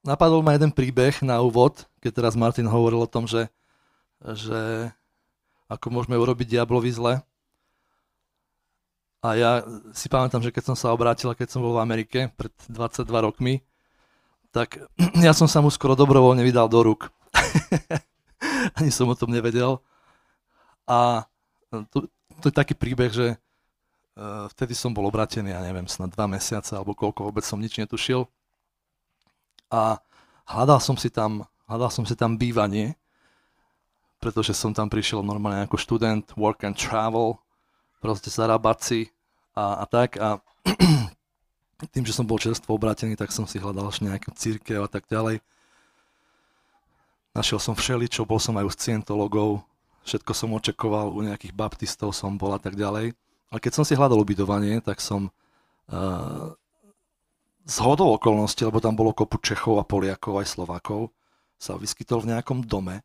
napadol ma jeden príbeh na úvod, keď teraz Martin hovoril o tom, že ako môžeme urobiť diablovi zle. A ja si pamätám, že keď som sa obrátil, keď som bol v Amerike pred 22 rokmi, tak ja som sa mu skoro dobrovoľne vydal do rúk. Ani som o tom nevedel. A to je taký príbeh, že vtedy som bol obrátený, ja neviem, snad 2 mesiace, alebo koľko, vôbec som nič netušil. A hľadal som si tam bývanie, pretože som tam prišiel normálne ako študent, work and travel, proste zarábať si a tak. A tým, že som bol čerstvo obrátený, tak som si hľadal nejakú cirkev a tak ďalej. Našiel som všeličo, bol som aj u scientologov, všetko som očakoval, u nejakých baptistov som bol a tak ďalej. Ale keď som si hľadal ubytovanie, tak som zhodou okolností, lebo tam bolo kopu Čechov a Poliakov aj Slovákov, sa vyskytol v nejakom dome,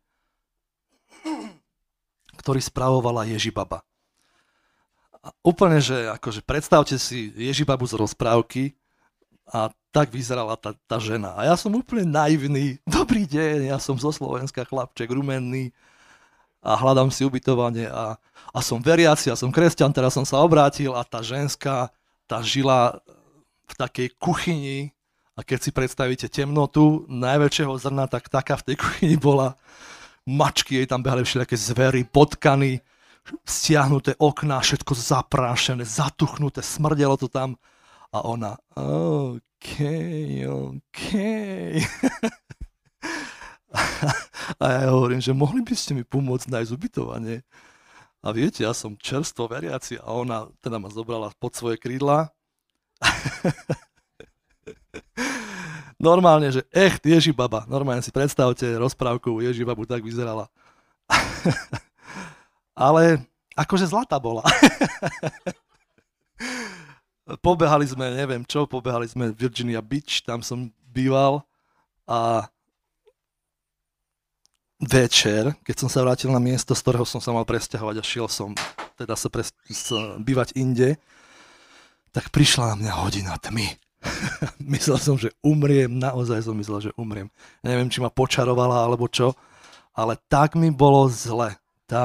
ktorý spravovala Ježibaba. A úplne, že akože predstavte si Ježibabu z rozprávky a tak vyzerala tá žena. A ja som úplne naivný, dobrý deň, ja som zo Slovenska, chlapček, rumenný a hľadám si ubytovanie a som veriaci, ja som kresťan, teraz som sa obrátil a tá ženská, tá žila v takej kuchyni a keď si predstavíte temnotu najväčšieho zrna, tak taká v tej kuchyni bola. Mačky, jej tam behali všelijaké zvery, potkany, stiahnuté okná, všetko zaprášené, zatuchnuté, smrdelo to tam. A ona, OK. A ja hovorím, že mohli by ste mi pomôcť nájsť ubytovanie. A viete, ja som čerstvo veriaci a ona teda ma zobrala pod svoje krídla. Normálne, že Ježibaba. Normálne si predstavte rozprávku Ježibabu, tak vyzerala. Ale akože zlatá bola. Pobehali sme, neviem čo, pobehali sme Virginia Beach, tam som býval a večer, keď som sa vrátil na miesto, z ktorého som sa mal presťahovať a šiel som teda sa bývať inde, tak prišla na mňa hodina tmy. Myslel som, že umriem, naozaj som myslel, že umriem. Neviem, či ma počarovala alebo čo, ale tak mi bolo zle.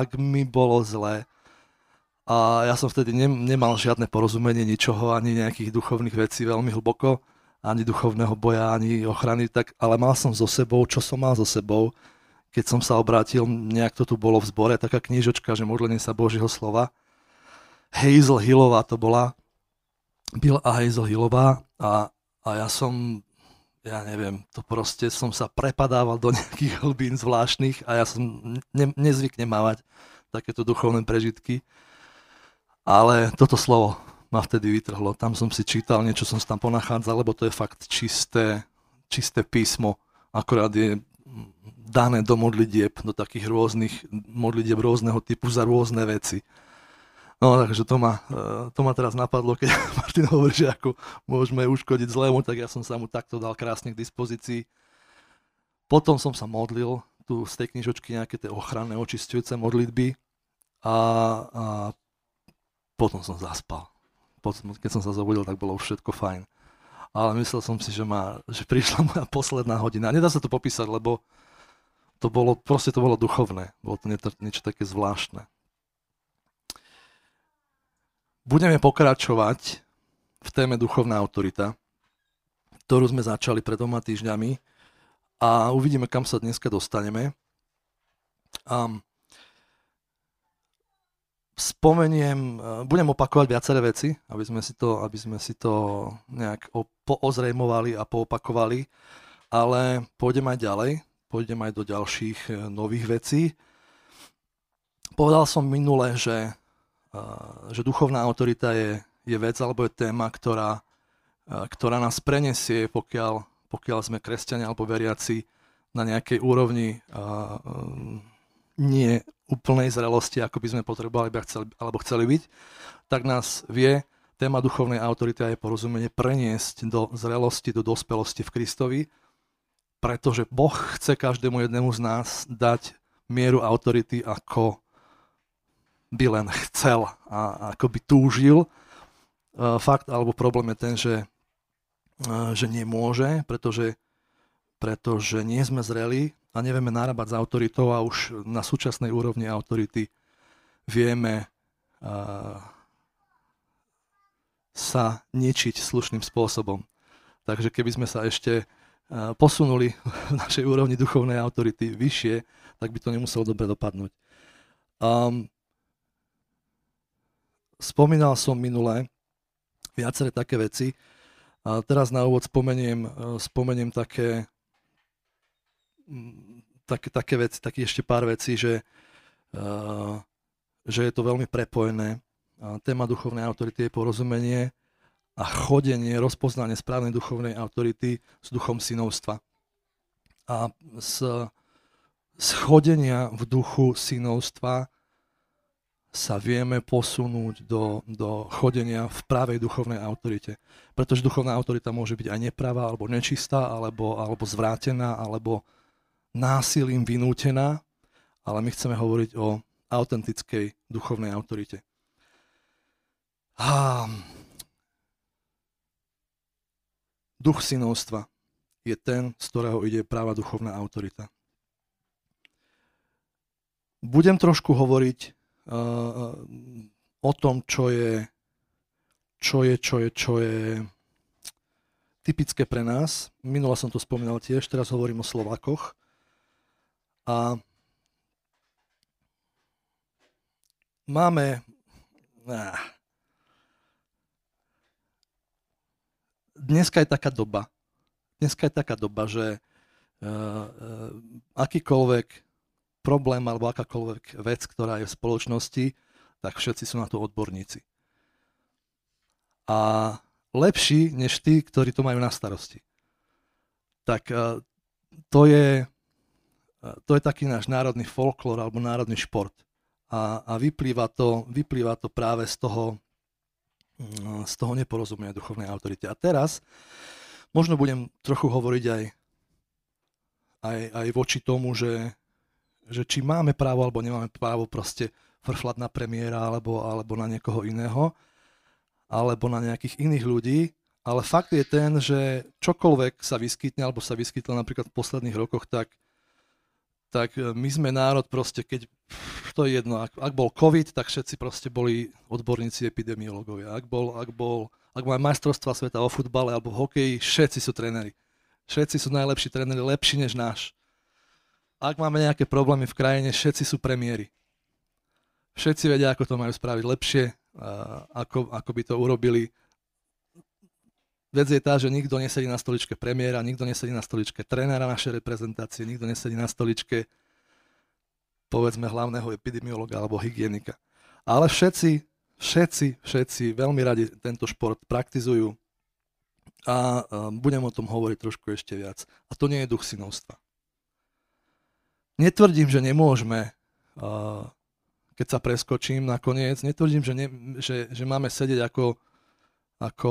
A ja som vtedy nemal žiadne porozumenie ničoho, ani nejakých duchovných vecí veľmi hlboko, ani duchovného boja, ani ochrany, tak, ale mal som so sebou, čo som mal so sebou, keď som sa obrátil, nejak to tu bolo v zbore, taká knižočka, že modlenie sa Božieho slova. Hazel Hillová to bola, Bill a Hazel Hillová a ja neviem, to proste som sa prepadával do nejakých hlbín zvláštnych a ja som nezvykne mávať takéto duchovné prežitky. Ale toto slovo ma vtedy vytrhlo. Tam som si čítal, niečo som si tam ponachádzal, lebo to je fakt čisté písmo. Akorát je dané do modlitieb, do takých rôznych modlitieb rôzneho typu za rôzne veci. No, takže to ma teraz napadlo, keď Martin hovorí, že ako môžeme uškodiť zlému, tak ja som sa mu takto dal krásne k dispozícii. Potom som sa modlil tu z tej knižočky nejaké tie ochranné, očisťujúce modlitby a potom som zaspal. Potom, keď som sa zobudil, tak bolo už všetko fajn. Ale myslel som si, že prišla moja posledná hodina. Nedá sa to popísať, lebo to bolo duchovné. Bolo to niečo také zvláštne. Budeme pokračovať v téme duchovná autorita, ktorú sme začali pred 2 týždňami a uvidíme, kam sa dneska dostaneme. Budem opakovať viaceré veci, aby sme si to nejak poozrejmovali a poopakovali, ale pôjdem aj ďalej, pôjdem aj do ďalších nových vecí. Povedal som minule, že duchovná autorita je vec alebo je téma, ktorá nás prenesie, pokiaľ sme kresťania alebo veriaci na nejakej úrovni nie úplnej zrelosti, ako by sme potrebovali alebo chceli byť, tak nás vie téma duchovnej autority a jej porozumenie preniesť do zrelosti, do dospelosti v Kristovi, pretože Boh chce každému jednému z nás dať mieru autority, ako by len chcel a ako by túžil. Fakt alebo problém je ten, že nemôže, pretože pretože nie sme zreli a nevieme narábať s autoritou a už na súčasnej úrovni autority vieme sa ničiť slušným spôsobom. Takže keby sme sa ešte posunuli v našej úrovni duchovnej autority vyššie, tak by to nemuselo dobre dopadnúť. Spomínal som minule viaceré také veci. A teraz na úvod spomeniem také veci, ešte pár vecí, že je to veľmi prepojené. Téma duchovnej autority je porozumenie a chodenie, rozpoznanie správnej duchovnej autority s duchom synovstva. A z chodenia v duchu synovstva sa vieme posunúť do chodenia v pravej duchovnej autorite. Pretože duchovná autorita môže byť aj nepravá, alebo nečistá, alebo zvrátená, alebo násilím vynútená, ale my chceme hovoriť o autentickej duchovnej autorite. Duch synovstva je ten, z ktorého ide práva duchovná autorita. Budem trošku hovoriť o tom, čo je typické pre nás. Minule som to spomínal tiež, teraz hovorím o Slovákoch. A máme... Dneska je taká doba, že akýkoľvek problém alebo akákoľvek vec, ktorá je v spoločnosti, tak všetci sú na to odborníci. A lepší než tí, ktorí to majú na starosti. Tak to je taký náš národný folklór alebo národný šport. A vyplýva to práve z toho neporozumenia duchovnej autority. A teraz možno budem trochu hovoriť aj voči tomu, že či máme právo alebo nemáme právo proste frflať na premiéra alebo na niekoho iného, alebo na nejakých iných ľudí, ale fakt je ten, že čokoľvek sa vyskytne, alebo sa vyskytlo napríklad v posledných rokoch, tak my sme národ proste, keď to je jedno, ak bol COVID, tak všetci proste boli odborníci epidemiológovia. Ak máme majstrovstvá sveta o futbale alebo v hokeji, všetci sú tréneri. Všetci sú najlepší tréneri, lepší než náš. Ak máme nejaké problémy v krajine, všetci sú premiéri. Všetci vedia, ako to majú spraviť lepšie, ako by to urobili. Vec je tá, že nikto nesedí na stoličke premiéra, nikto nesedí na stoličke trénera našej reprezentácie, nikto nesedí na stoličke, povedzme, hlavného epidemiologa alebo hygienika. Ale všetci veľmi radi tento šport praktizujú a budem o tom hovoriť trošku ešte viac. A to nie je duch synovstva. Netvrdím, že nemôžeme, keď sa preskočím nakoniec, netvrdím, že máme sedieť ako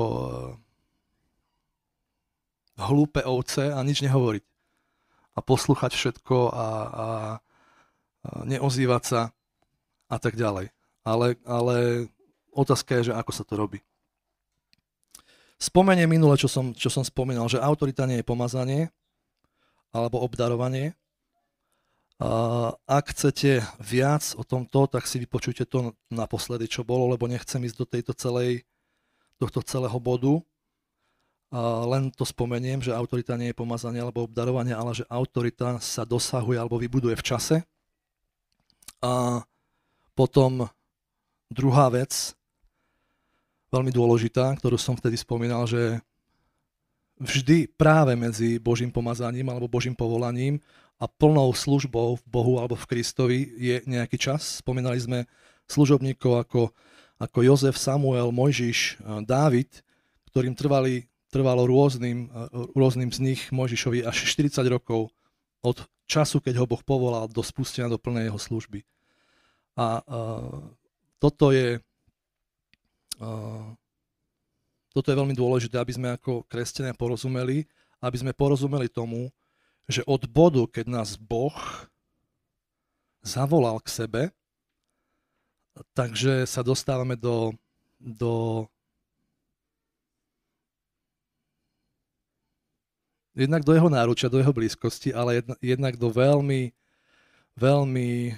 hlúpe ovce a nič nehovoriť. A poslúchať všetko a neozývať sa a tak ďalej. Ale otázka je, že ako sa to robí. Spomeniem minule, čo som spomínal, že autorita nie je pomazanie alebo obdarovanie. Ak chcete viac o tomto, tak si vypočujte to naposledy, čo bolo, lebo nechcem ísť do tohto celého bodu. Len to spomeniem, že autorita nie je pomazanie alebo obdarovanie, ale že autorita sa dosahuje alebo vybuduje v čase. A potom druhá vec, veľmi dôležitá, ktorú som vtedy spomínal, že vždy práve medzi Božím pomazaním alebo Božím povolaním a plnou službou v Bohu alebo v Kristovi je nejaký čas. Spomínali sme služobníkov ako Jozef, Samuel, Mojžiš, Dávid, ktorým trvalo rôznym z nich Mojžišovi až 40 rokov od času, keď ho Boh povolal do spustenia do plnej jeho služby. A toto je veľmi dôležité, aby sme ako kresťania porozumeli, tomu, že od bodu, keď nás Boh zavolal k sebe, takže sa dostávame do Jednak do jeho náručia, do jeho blízkosti, ale jednak do veľmi, veľmi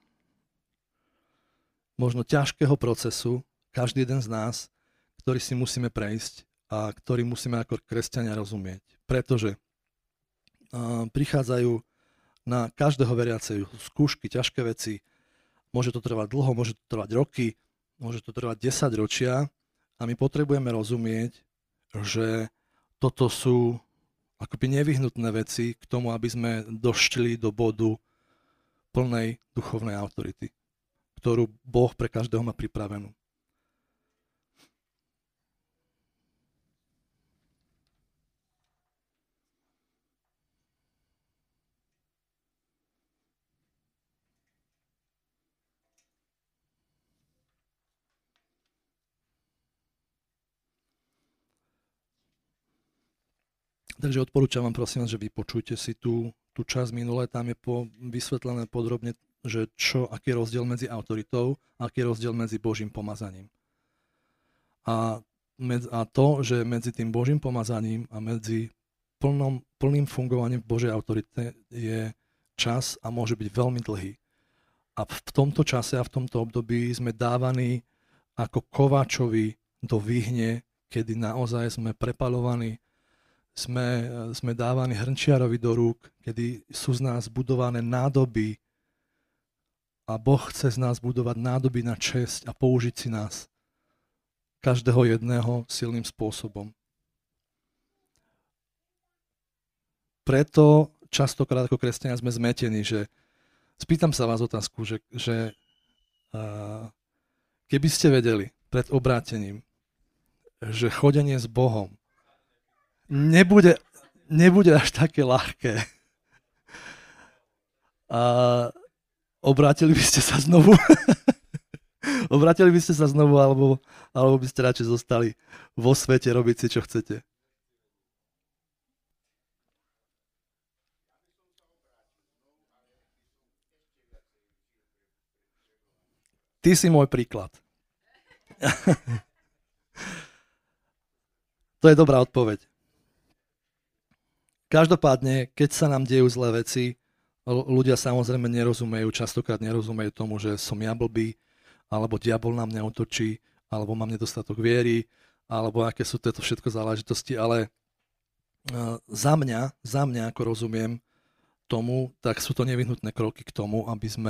možno ťažkého procesu, každý jeden z nás, ktorý si musíme prejsť a ktorý musíme ako kresťania rozumieť. Pretože prichádzajú na každého veriaceho skúšky, ťažké veci. Môže to trvať dlho, môže to trvať roky, môže to trvať 10 ročia a my potrebujeme rozumieť, že toto sú akoby nevyhnutné veci k tomu, aby sme došli do bodu plnej duchovnej autority, ktorú Boh pre každého má pripravenú. Takže odporúčam vám, prosím vás, že vypočujte si tú časť minulé, tam je vysvetlené podrobne, že aký je rozdiel medzi autoritou a aký je rozdiel medzi Božím pomazaním. A to, že medzi tým Božím pomazaním a medzi plným fungovaním v Božej autorite je čas a môže byť veľmi dlhý. A v tomto čase a v tomto období sme dávaní ako kováčovi do výhne, kedy naozaj sme prepaľovaní, sme dávaní hrnčiarovi do rúk, kedy sú z nás budované nádoby a Boh chce z nás budovať nádoby na česť a použiť si nás, každého jedného silným spôsobom. Preto častokrát ako kresťania sme zmetení, že spýtam sa vás otázku, že keby ste vedeli pred obrátením, že chodenie s Bohom nebude až také ľahké. A obrátili by ste sa znovu? Obrátili by ste sa znovu, alebo by ste radšej zostali vo svete robiť si, čo chcete? Ty si môj príklad. To je dobrá odpoveď. Každopádne, keď sa nám dejú zlé veci, ľudia samozrejme častokrát nerozumejú tomu, že som ja blbý, alebo diabol na mňa útočí, alebo mám nedostatok viery, alebo aké sú tieto všetko záležitosti, ale za mňa, ako rozumiem tomu, tak sú to nevyhnutné kroky k tomu, aby sme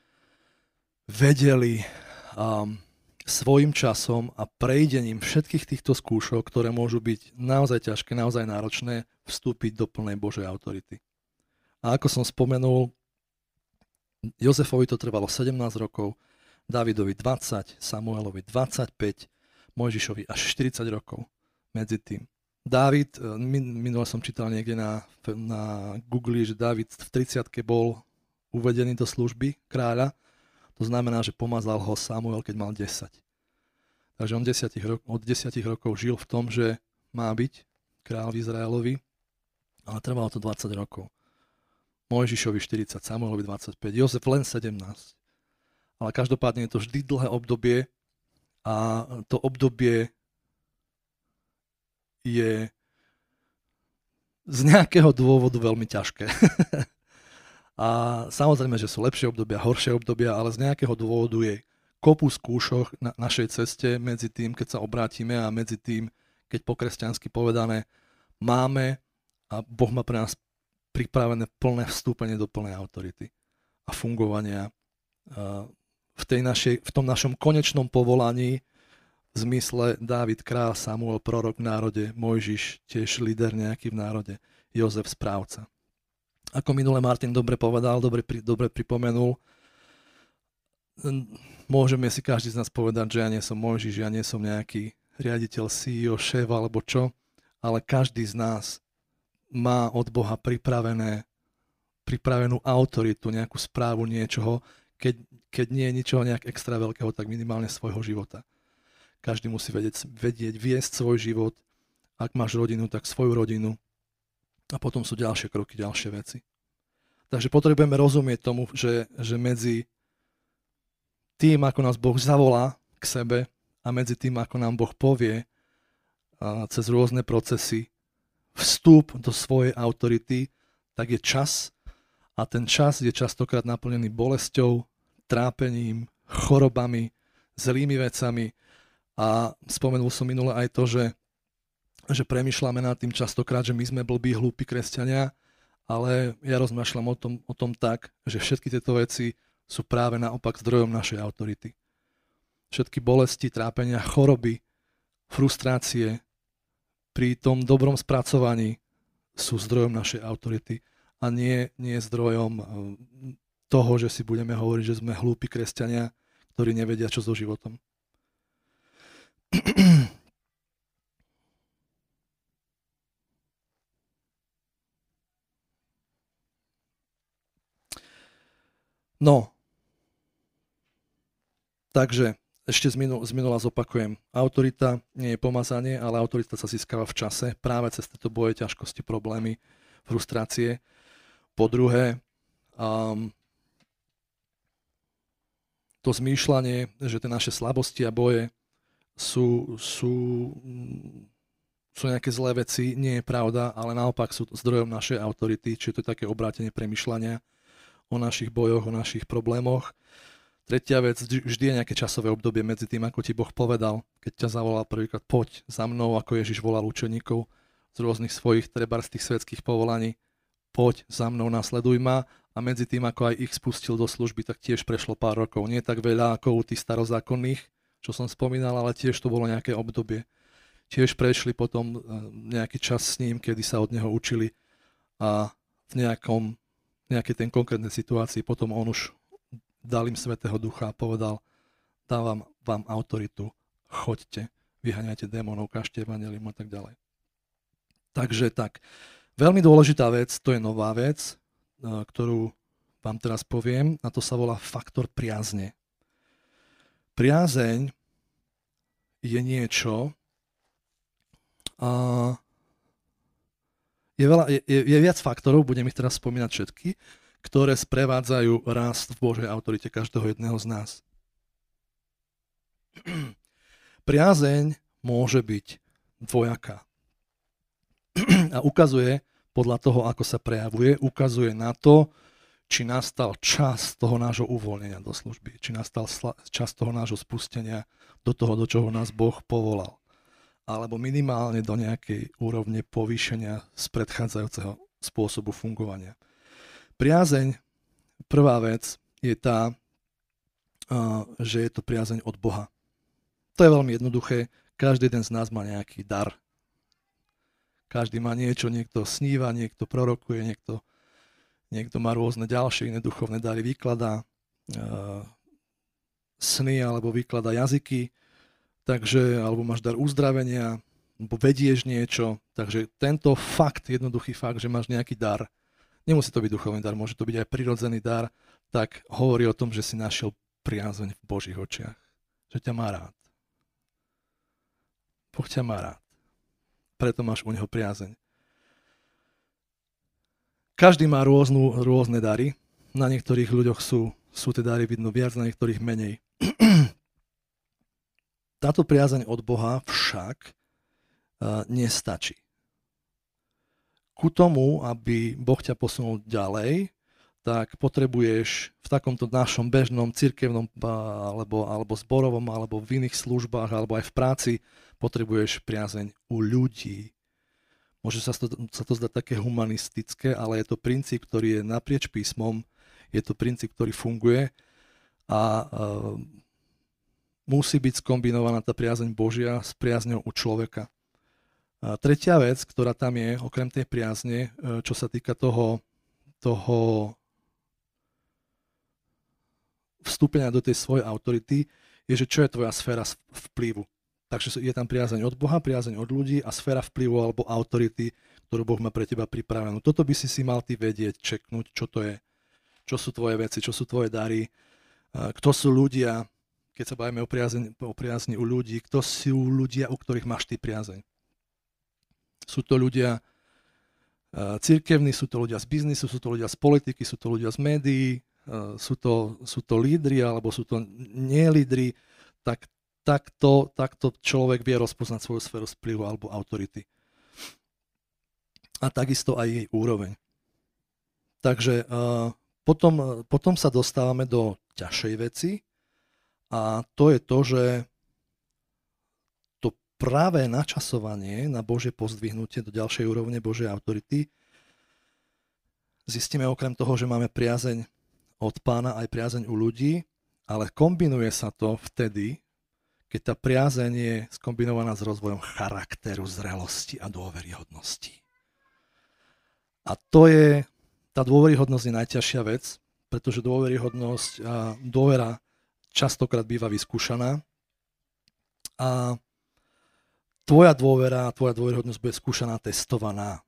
vedeli svojim časom a prejdením všetkých týchto skúšok, ktoré môžu byť naozaj ťažké, naozaj náročné, vstúpiť do plnej Božej autority. A ako som spomenul, Jozefovi to trvalo 17 rokov, Dávidovi 20, Samuelovi 25, Mojžišovi až 40 rokov medzi tým. Dávid, minule som čítal niekde na Google, že Dávid v 30-ke bol uvedený do služby kráľa. To znamená, že pomazal ho Samuel, keď mal 10. Takže on od 10 rokov žil v tom, že má byť kráľ v Izraelovi, ale trvalo to 20 rokov. Mojžišovi 40, Samuelovi 25, Jozef len 17. Ale každopádne je to vždy dlhé obdobie a to obdobie je z nejakého dôvodu veľmi ťažké. A samozrejme, že sú lepšie obdobia, horšie obdobia, ale z nejakého dôvodu je kopu skúšok na našej ceste medzi tým, keď sa obrátime a medzi tým, keď po kresťansky povedané máme a Boh má pre nás pripravené plné vstúpenie do plnej autority a fungovania v tom našom konečnom povolaní v zmysle Dávid kráľ, Samuel prorok v národe, Mojžiš tiež líder nejaký v národe, Jozef správca. Ako minule Martin dobre povedal, dobre pripomenul, môžeme si každý z nás povedať, že ja nie som Mojžiš, ja nie som nejaký riaditeľ, CEO, šéf alebo čo, ale každý z nás má od Boha pripravenú autoritu, nejakú správu niečoho, keď nie je ničoho nejak extra veľkého, tak minimálne svojho života. Každý musí vedieť viesť svoj život, ak máš rodinu, tak svoju rodinu. A potom sú ďalšie kroky, ďalšie veci. Takže potrebujeme rozumieť tomu, že medzi tým, ako nás Boh zavolá k sebe a medzi tým, ako nám Boh povie cez rôzne procesy vstup do svojej autority, tak je čas a ten čas je častokrát naplnený bolesťou, trápením, chorobami, zlými vecami a spomenul som minule aj to, že premýšľame nad tým častokrát, že my sme blbí, hlúpi kresťania, ale ja rozmýšľam o tom tak, že všetky tieto veci sú práve naopak zdrojom našej autority. Všetky bolesti, trápenia, choroby, frustrácie pri tom dobrom spracovaní sú zdrojom našej autority a nie zdrojom toho, že si budeme hovoriť, že sme hlúpi kresťania, ktorí nevedia, čo so životom. No, takže ešte z minula zopakujem. Autorita nie je pomazanie, ale autorita sa získava v čase, práve cez tieto boje, ťažkosti, problémy, frustrácie. Po druhé, to zmýšľanie, že tie naše slabosti a boje sú nejaké zlé veci, nie je pravda, ale naopak sú zdrojom našej autority, čiže to je také obrátenie premýšľania o našich bojoch, o našich problémoch. Tretia vec, vždy je nejaké časové obdobie medzi tým, ako ti Boh povedal, keď ťa zavolal prvýkrát, poď za mnou, ako Ježiš volal učeníkov z rôznych svojich trebárs tých svetských povolaní, poď za mnou, nasleduj ma, a medzi tým, ako aj ich spustil do služby, tak tiež prešlo pár rokov. Nie tak veľa ako u tých starozákonných, čo som spomínal, ale tiež to bolo nejaké obdobie. Tiež prešli potom nejaký čas s ním, kedy sa od neho učili a v nejakej ten konkrétnej situácii potom on už dal im Svätého Ducha a povedal, dávam vám autoritu, choďte, vyháňajte démonov, kážte evanjelium a tak ďalej. Takže tak, veľmi dôležitá vec, to je nová vec, ktorú vám teraz poviem, a to sa volá faktor priazne. Priazeň je niečo, je viac faktorov, budem ich teraz spomínať všetky, ktoré sprevádzajú rast v Božej autorite každého jedného z nás. Priazeň môže byť dvojaká. A ukazuje, podľa toho, ako sa prejavuje, ukazuje na to, či nastal čas toho nášho uvoľnenia do služby, či nastal čas toho nášho spustenia do toho, do čoho nás Boh povolal. Alebo minimálne do nejakej úrovne povýšenia z predchádzajúceho spôsobu fungovania. Priazeň, prvá vec, je tá, že je to priazeň od Boha. To je veľmi jednoduché. Každý jeden z nás má nejaký dar. Každý má niečo, niekto sníva, niekto prorokuje, niekto má rôzne ďalšie iné duchovné dary, vykladá sny alebo vykladá jazyky, takže, alebo máš dar uzdravenia, alebo vedieš niečo. Takže tento fakt, jednoduchý fakt, že máš nejaký dar, nemusí to byť duchovný dar, môže to byť aj prirodzený dar, tak hovorí o tom, že si našiel priazeň v Božích očiach. Že ťa má rád. Boh ťa má rád. Preto máš u neho priazeň. Každý má rôzne dary. Na niektorých ľuďoch sú tie dary vidno viac, na niektorých menej. Táto priazeň od Boha však nestačí. Ku tomu, aby Boh ťa posunul ďalej, tak potrebuješ v takomto našom bežnom cirkevnom alebo zborovom, alebo v iných službách, alebo aj v práci, potrebuješ priazeň u ľudí. Môže sa to zdať také humanistické, ale je to princíp, ktorý je naprieč písmom, je to princíp, ktorý funguje a musí byť skombinovaná tá priazeň Božia s priazňou u človeka. A tretia vec, ktorá tam je, okrem tej priazne, čo sa týka toho vstúpenia do tej svojej autority, je, že čo je tvoja sféra vplyvu. Takže je tam priazeň od Boha, priazeň od ľudí a sféra vplyvu alebo autority, ktorú Boh má pre teba pripravenú. Toto by si mal ty vedieť, čeknúť, čo to je. Čo sú tvoje veci, čo sú tvoje dary, kto sú ľudia, keď sa bavíme o priazni u ľudí, kto sú ľudia, u ktorých máš ty priazeň. Sú to ľudia cirkevní, sú to ľudia z biznisu, sú to ľudia z politiky, sú to ľudia z médií, sú to lídri alebo sú to nelídri, tak takto človek vie rozpoznať svoju sféru vplyvu alebo autority. a takisto aj jej úroveň. Takže potom sa dostávame do ťažšej veci a to je to, že to práve načasovanie na Božie pozdvihnutie do ďalšej úrovne Božej autority zistíme okrem toho, že máme priazeň od Pána aj priazeň u ľudí, ale kombinuje sa to vtedy, keď tá priazeň je skombinovaná s rozvojom charakteru, zrelosti a dôveryhodnosti. A tá dôveryhodnosť je najťažšia vec, pretože dôveryhodnosť a dôvera častokrát býva vyskúšaná a tvoja dôvera a tvoja dôveryhodnosť bude skúšaná, testovaná.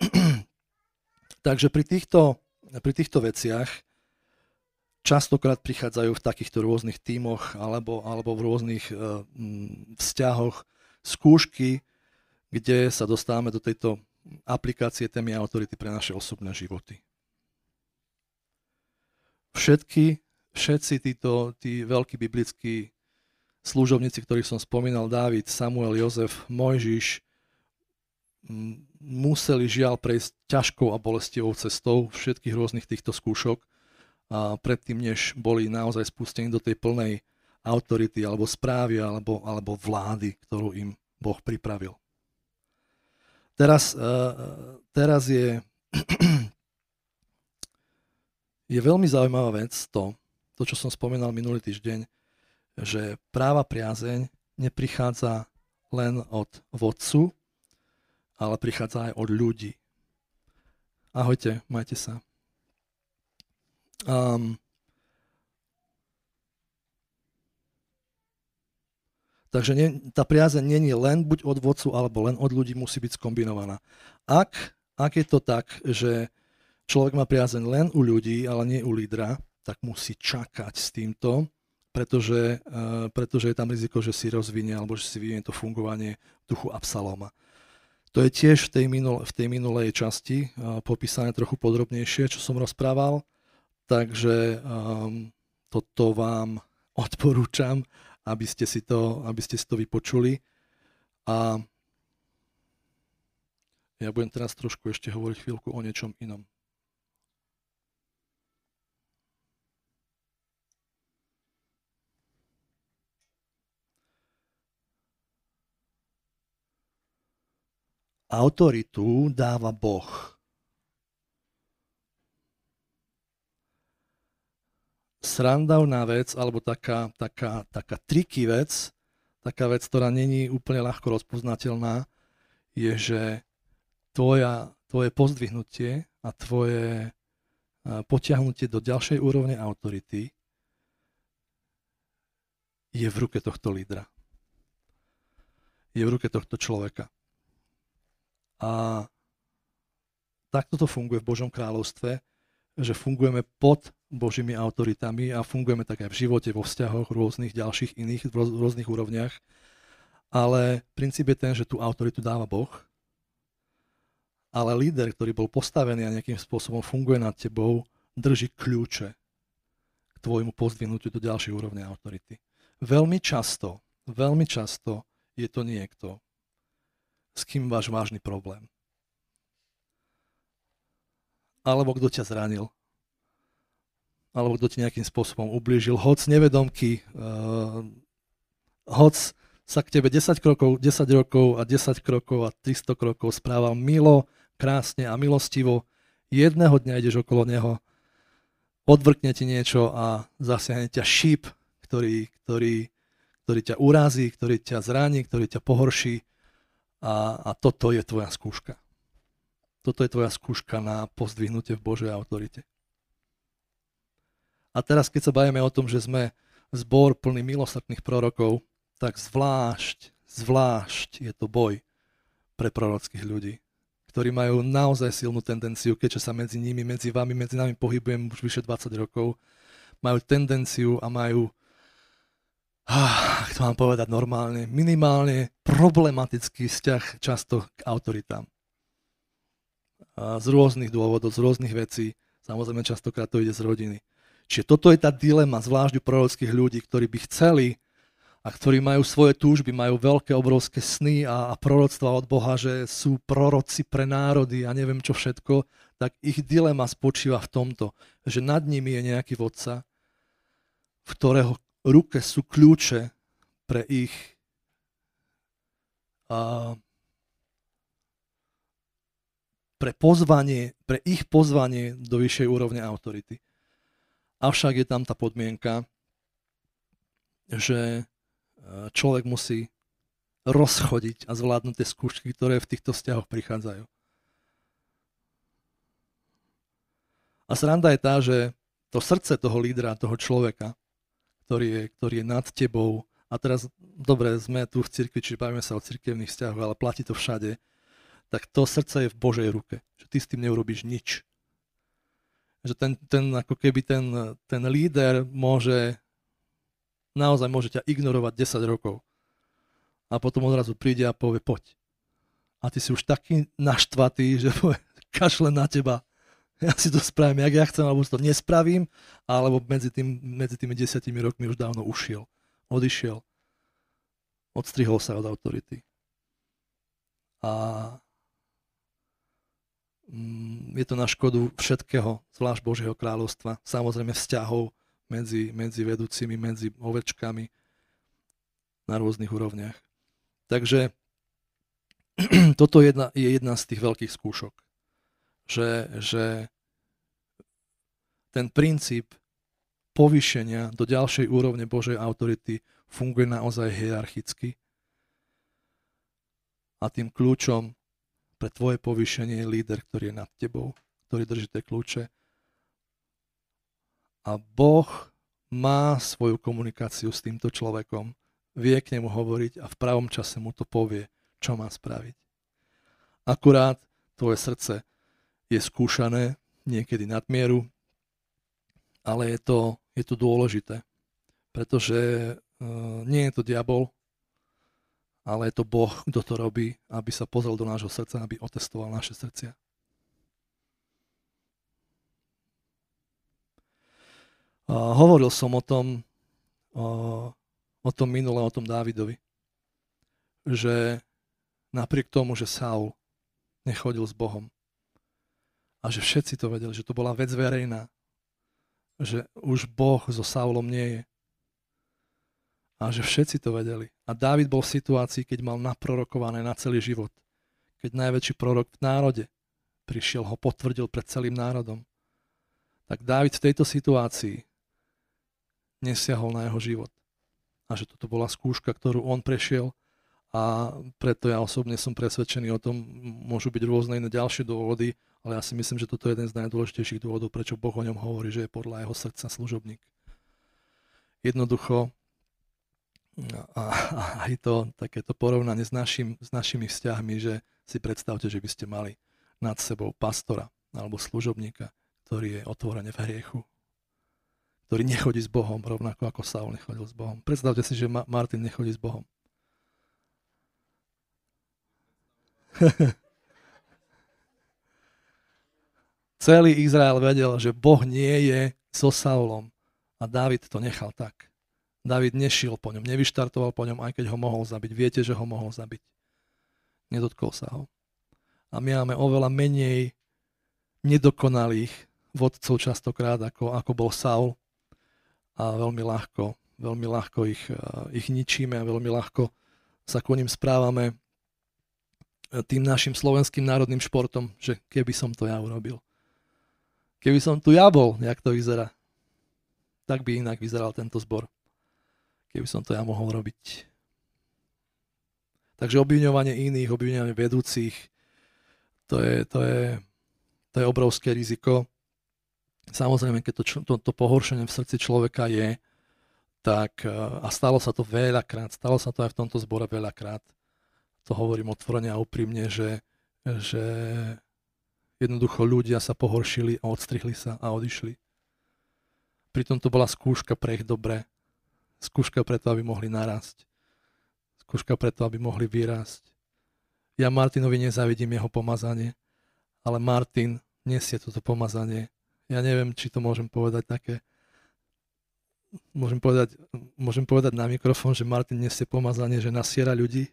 Takže pri týchto veciach častokrát prichádzajú v takýchto rôznych tímoch alebo v rôznych vzťahoch skúšky, kde sa dostávame do tejto aplikácie témy autority pre naše osobné životy. Všetci tí veľkí biblickí služobníci, ktorých som spomínal, Dávid, Samuel, Jozef, Mojžiš, museli žiaľ prejsť ťažkou a bolestivou cestou všetkých rôznych týchto skúšok a predtým, než boli naozaj spustení do tej plnej autority alebo správy alebo vlády, ktorú im Boh pripravil. Teraz je veľmi zaujímavá vec to, čo som spomínal minulý týždeň, že práva priazeň neprichádza len od vodcu, ale prichádza aj od ľudí. Ahojte, majte sa. Takže tá priazeň nie je len buď od vodcu, alebo len od ľudí, musí byť skombinovaná. Ak je to tak, že človek má priazeň len u ľudí, ale nie u lídra, tak musí čakať s týmto, pretože je tam riziko, že si rozvinie alebo že si vyvinie to fungovanie duchu Absalóma. To je tiež v tej minulej časti popísané trochu podrobnejšie, čo som rozprával, takže toto vám odporúčam, aby ste si to vypočuli. A ja budem teraz trošku ešte hovoriť chvíľku o niečom inom. Autoritu dáva Boh. Srandovná vec, alebo taká triky vec, taká vec, ktorá není úplne ľahko rozpoznateľná, je, že tvoje pozdvihnutie a tvoje potiahnutie do ďalšej úrovne autority je v ruke tohto lídra. Je v ruke tohto človeka. A takto to funguje v Božom kráľovstve, že fungujeme pod Božími autoritami a fungujeme tak aj v živote, vo vzťahoch rôznych ďalších iných, v rôznych úrovniach. Ale princíp je ten, že tú autoritu dáva Boh, ale líder, ktorý bol postavený a nejakým spôsobom funguje nad tebou, drží kľúče k tvojmu pozdvihnutiu do ďalšej úrovne autority. Veľmi často je to niekto, s kým máš vážny problém. Alebo kto ťa zranil. Alebo kto ti nejakým spôsobom ublížil. Hoc nevedomky, hoc sa k tebe 10 rokov a 10 krokov a 300 krokov správal milo, krásne a milostivo. Jedného dňa ideš okolo neho, odvrkne ti niečo a zasiahne ťa šíp, ktorý ťa urazí, ktorý ťa zraní, ktorý ťa pohorší. A toto je tvoja skúška. Toto je tvoja skúška na pozdvihnutie v Božej autorite. A teraz, keď sa bavíme o tom, že sme zbor plný milosrdných prorokov, tak zvlášť je to boj pre prorockých ľudí, ktorí majú naozaj silnú tendenciu, keďže sa medzi nimi, medzi vami, medzi nami pohybujem už vyše 20 rokov, majú tendenciu a majú to mám povedať normálne, minimálne problematický vzťah často k autoritám. Z rôznych dôvodov, z rôznych vecí, samozrejme častokrát to ide z rodiny. Čiže toto je tá dilema, zvlášť u prorockých ľudí, ktorí by chceli, a ktorí majú svoje túžby, majú veľké, obrovské sny a proroctva od Boha, že sú proroci pre národy a neviem čo všetko, tak ich dilema spočíva v tomto, že nad nimi je nejaký vodca, v ktorého ruke sú kľúče pre ich pre ich pozvanie do vyššej úrovne autority. Avšak je tam tá podmienka, že človek musí rozchodiť a zvládnuť tie skúšky, ktoré v týchto vzťahoch prichádzajú. A sranda je tá, že to srdce toho lídra, toho človeka, ktorý je nad tebou, a teraz, dobre, sme tu v cirkvi, čiže bavíme sa o cirkevných vzťahoch, ale platí to všade, tak to srdce je v Božej ruke. Že ty s tým neurobíš nič. Že ako keby ten líder naozaj môže ťa ignorovať 10 rokov. A potom odrazu príde a povie, poď. A ty si už taký naštvatý, že povie, kašle na teba. Ja si to spravím, jak ja chcem, alebo to nespravím, alebo medzi tými 10 rokmi už dávno odišiel. Odstrihol sa od autority. A je to na škodu všetkého, zvlášť Božieho kráľovstva, samozrejme vzťahov medzi vedúcimi, medzi ovečkami na rôznych úrovniach. Takže toto je jedna z tých veľkých skúšok, že ten princíp povýšenia do ďalšej úrovne Božej autority funguje naozaj hierarchicky. A tým kľúčom pre tvoje povýšenie je líder, ktorý je nad tebou, ktorý drží tie kľúče. A Boh má svoju komunikáciu s týmto človekom, vie k nemu hovoriť a v pravom čase mu to povie, čo má spraviť. Akurát tvoje srdce je skúšané, niekedy nadmieru, ale je to dôležité, pretože nie je to diabol, ale je to Boh, kto to robí, aby sa pozrel do nášho srdca, aby otestoval naše srdcia. Hovoril som o tom minule, o tom Dávidovi, že napriek tomu, že Saul nechodil s Bohom a že všetci to vedeli, že to bola vec verejná, že už Boh so Saulom nie je. A že všetci to vedeli. A Dávid bol v situácii, keď mal naprorokované na celý život. Keď najväčší prorok v národe prišiel, ho potvrdil pred celým národom. Tak Dávid v tejto situácii nesiahol na jeho život. A že toto bola skúška, ktorú on prešiel. A preto ja osobne som presvedčený o tom, môžu byť rôzne iné ďalšie dôvody, ale ja si myslím, že toto je jeden z najdôležitejších dôvodov, prečo Boh o ňom hovorí, že je podľa jeho srdca služobník. Jednoducho a aj to takéto porovnanie s našimi vzťahmi, že si predstavte, že by ste mali nad sebou pastora alebo služobníka, ktorý je otvorene v hriechu, ktorý nechodí s Bohom, rovnako ako Saul nechodil s Bohom. Predstavte si, že Martin nechodí s Bohom. Celý Izrael vedel, že Boh nie je so Saulom a Dávid to nechal tak. Dávid nešiel po ňom, nevyštartoval po ňom, aj keď ho mohol zabiť. Viete, že ho mohol zabiť. Nedotkol sa ho. A my máme oveľa menej nedokonalých vodcov častokrát, ako bol Saul. A veľmi ľahko ich ničíme a veľmi ľahko sa ku ním správame tým našim slovenským národným športom, že keby som to ja urobil. Keby som tu ja bol, jak to vyzerá, tak by inak vyzeral tento zbor. Keby som to ja mohol robiť. Takže obviňovanie iných, obviňovanie vedúcich, to je obrovské riziko. Samozrejme, keď to pohoršenie v srdci človeka je, tak, a stalo sa to veľakrát, stalo sa to aj v tomto zbore veľakrát, to hovorím otvorene a úprimne, že jednoducho ľudia sa pohoršili a odstrihli sa a odišli. Pritom to bola skúška pre ich dobré. Skúška preto, aby mohli narásť. Skúška preto, aby mohli vyrásť. Ja Martinovi nezávidím jeho pomazanie, ale Martin nesie toto pomazanie. Ja neviem, či to môžem povedať také môžem povedať na mikrofón, že Martin nesie pomazanie, že nasiera ľudí.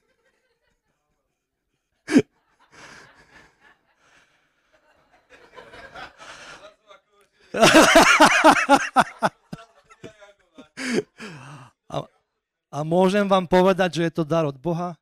A môžem vám povedať, že je to dar od Boha?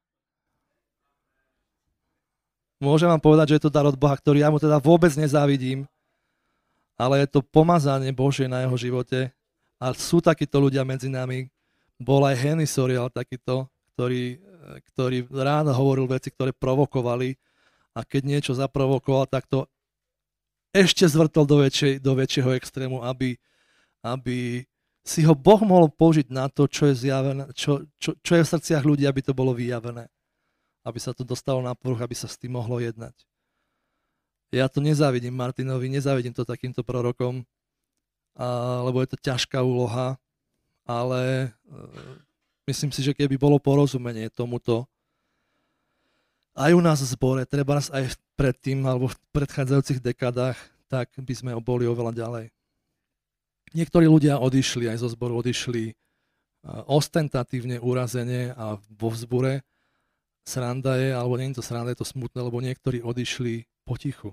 Môžem vám povedať, že je to dar od Boha, ktorý ja mu teda vôbec nezávidím, ale je to pomazanie Božie na jeho živote. A sú takíto ľudia medzi nami. Bol aj Henry Sorial takýto, ktorý ráno hovoril veci, ktoré provokovali, a keď niečo zaprovokoval, tak to ešte zvrtol do väčšieho extrému, aby si ho Boh mohol použiť na to, čo je zjavené, čo je v srdciach ľudí, aby to bolo vyjavené. Aby sa to dostalo na povrch, aby sa s tým mohlo jednať. Ja to nezávidím Martinovi, nezávidím to takýmto prorokom, lebo je to ťažká úloha, ale myslím si, že keby bolo porozumenie tomuto, aj u nás v zbore, treba aj predtým, alebo v predchádzajúcich dekádach, tak by sme boli oveľa ďalej. Niektorí ľudia odišli, aj zo zboru odišli ostentatívne, urazene a vo vzbure. Sranda je, alebo nie je to sranda, je to smutné, lebo niektorí odišli potichu.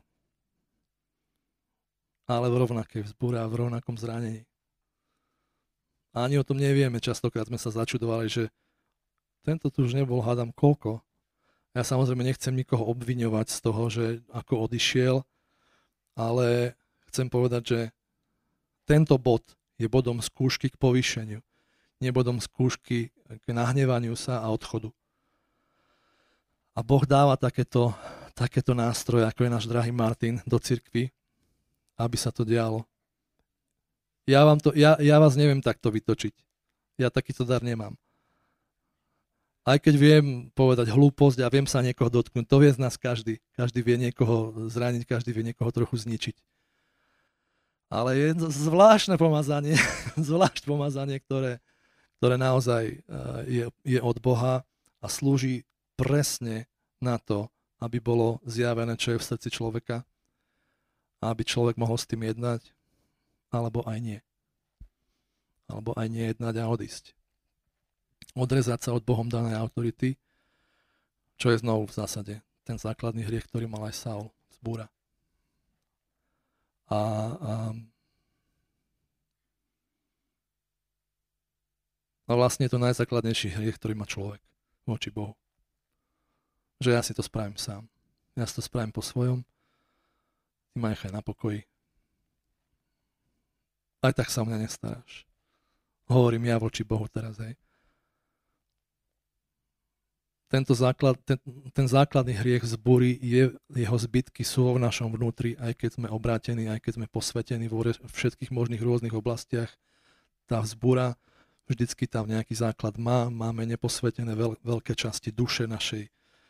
Ale v rovnakej vzbure a v rovnakom zranení. A ani o tom nevieme, častokrát sme sa začudovali, že tento tu už nebol, hádam, koľko. Ja samozrejme nechcem nikoho obviňovať z toho, že ako odišiel, ale chcem povedať, že tento bod je bodom skúšky k povýšeniu, nie bodom skúšky k nahnevaniu sa a odchodu. A Boh dáva takéto nástroje, ako je náš drahý Martin, do cirkvi, aby sa to dialo. Ja vás neviem takto vytočiť. Ja takýto dar nemám. Aj keď viem povedať hlúposť a viem sa niekoho dotknúť, to vie z nás každý. Každý vie niekoho zraniť, každý vie niekoho trochu zničiť. Ale je zvláštne pomazanie, ktoré naozaj je od Boha a slúži presne na to, aby bolo zjavené, čo je v srdci človeka, a aby človek mohol s tým jednať, alebo aj nie. Alebo aj nie jednať a odísť. Odrezať sa od Bohom danej autority, čo je znovu v zásade ten základný hriech, ktorý mal aj Saul z búra. A vlastne je to najzákladnejší hriech, ktorý má človek voči Bohu. Že ja si to spravím sám. Ja si to spravím po svojom, ty ma nechaj na pokoji. Aj tak sa o mňa nestaráš. Hovorím ja voči Bohu teraz, hej. Ten základný hriech z búry, jeho zbytky sú v našom vnútri, aj keď sme obrátení, aj keď sme posvetení vo všetkých možných rôznych oblastiach. Tá vzbúra vždycky tam nejaký základ má. Máme neposvetené veľké časti duše našej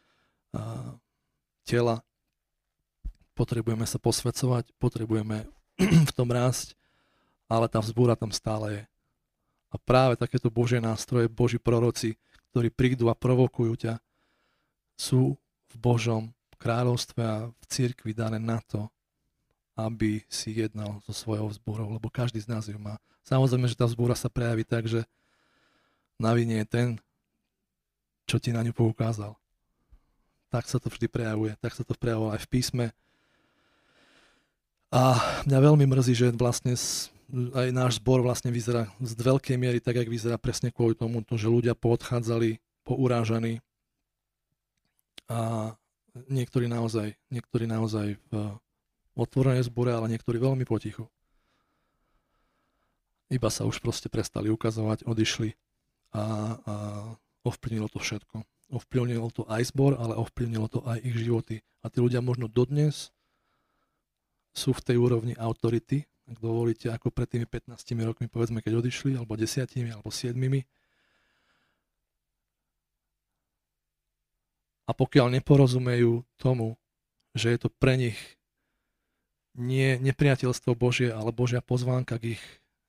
tela. Potrebujeme sa posvecovať, potrebujeme v tom rásť, ale tá vzbúra tam stále je. A práve takéto Božie nástroje, Boží proroci, ktorí prídu a provokujú ťa, sú v Božom kráľovstve a v cirkvi dané na to, aby si jednal so svojou vzbúrou, lebo každý z nás ju má. Samozrejme, že tá vzbúra sa prejaví tak, že na vine je ten, čo ti na ňu poukázal. Tak sa to vždy prejavuje, tak sa to prejavilo aj v písme. A mňa veľmi mrzí, že vlastne aj náš zbor vlastne vyzerá z veľkej miery tak, jak vyzerá, presne kvôli tomu, že ľudia poodchádzali, pourážaní a niektorí naozaj v otvorenej zbore, ale niektorí veľmi potichu. Iba sa už proste prestali ukazovať, odišli a ovplyvnilo to všetko. Ovplyvnilo to aj zbor, ale ovplyvnilo to aj ich životy. A tí ľudia možno dodnes sú v tej úrovni autority, ak dovolíte, ako pred tými 15 rokmi, povedzme, keď odišli, alebo 10, alebo 7. A pokiaľ neporozumejú tomu, že je to pre nich nie nepriateľstvo Božie, ale Božia pozvánka k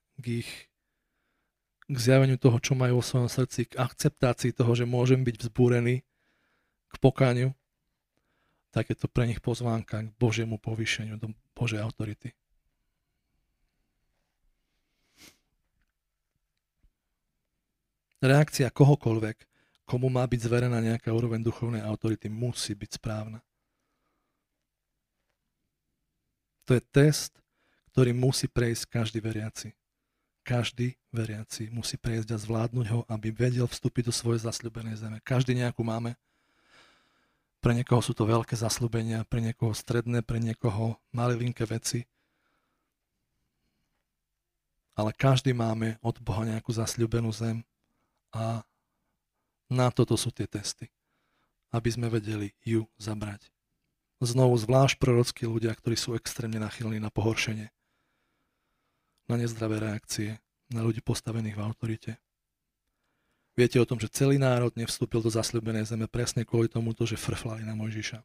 zjaveniu toho, čo majú vo svojom srdci, k akceptácii toho, že môžem byť vzbúrený, k pokániu, tak je to pre nich pozvánka k Božiemu povýšeniu, do Božej autority. Reakcia kohokoľvek, komu má byť zverená nejaká úroveň duchovnej autority, musí byť správna. To je test, ktorý musí prejsť každý veriaci. Každý veriaci musí prejsť a zvládnuť ho, aby vedel vstúpiť do svojej zasľúbenej zeme. Každý nejakú máme. Pre niekoho sú to veľké zasľúbenia, pre niekoho stredné, pre niekoho malilinké veci. Ale každý máme od Boha nejakú zasľúbenú zem a na toto sú tie testy, aby sme vedeli ju zabrať. Znovu zvlášť prorockí ľudia, ktorí sú extrémne nachylní na pohoršenie, na nezdravé reakcie, na ľudí postavených v autorite. Viete o tom, že celý národ nevstúpil do zasľúbenej zeme presne kvôli tomuto, že frflali na Mojžiša.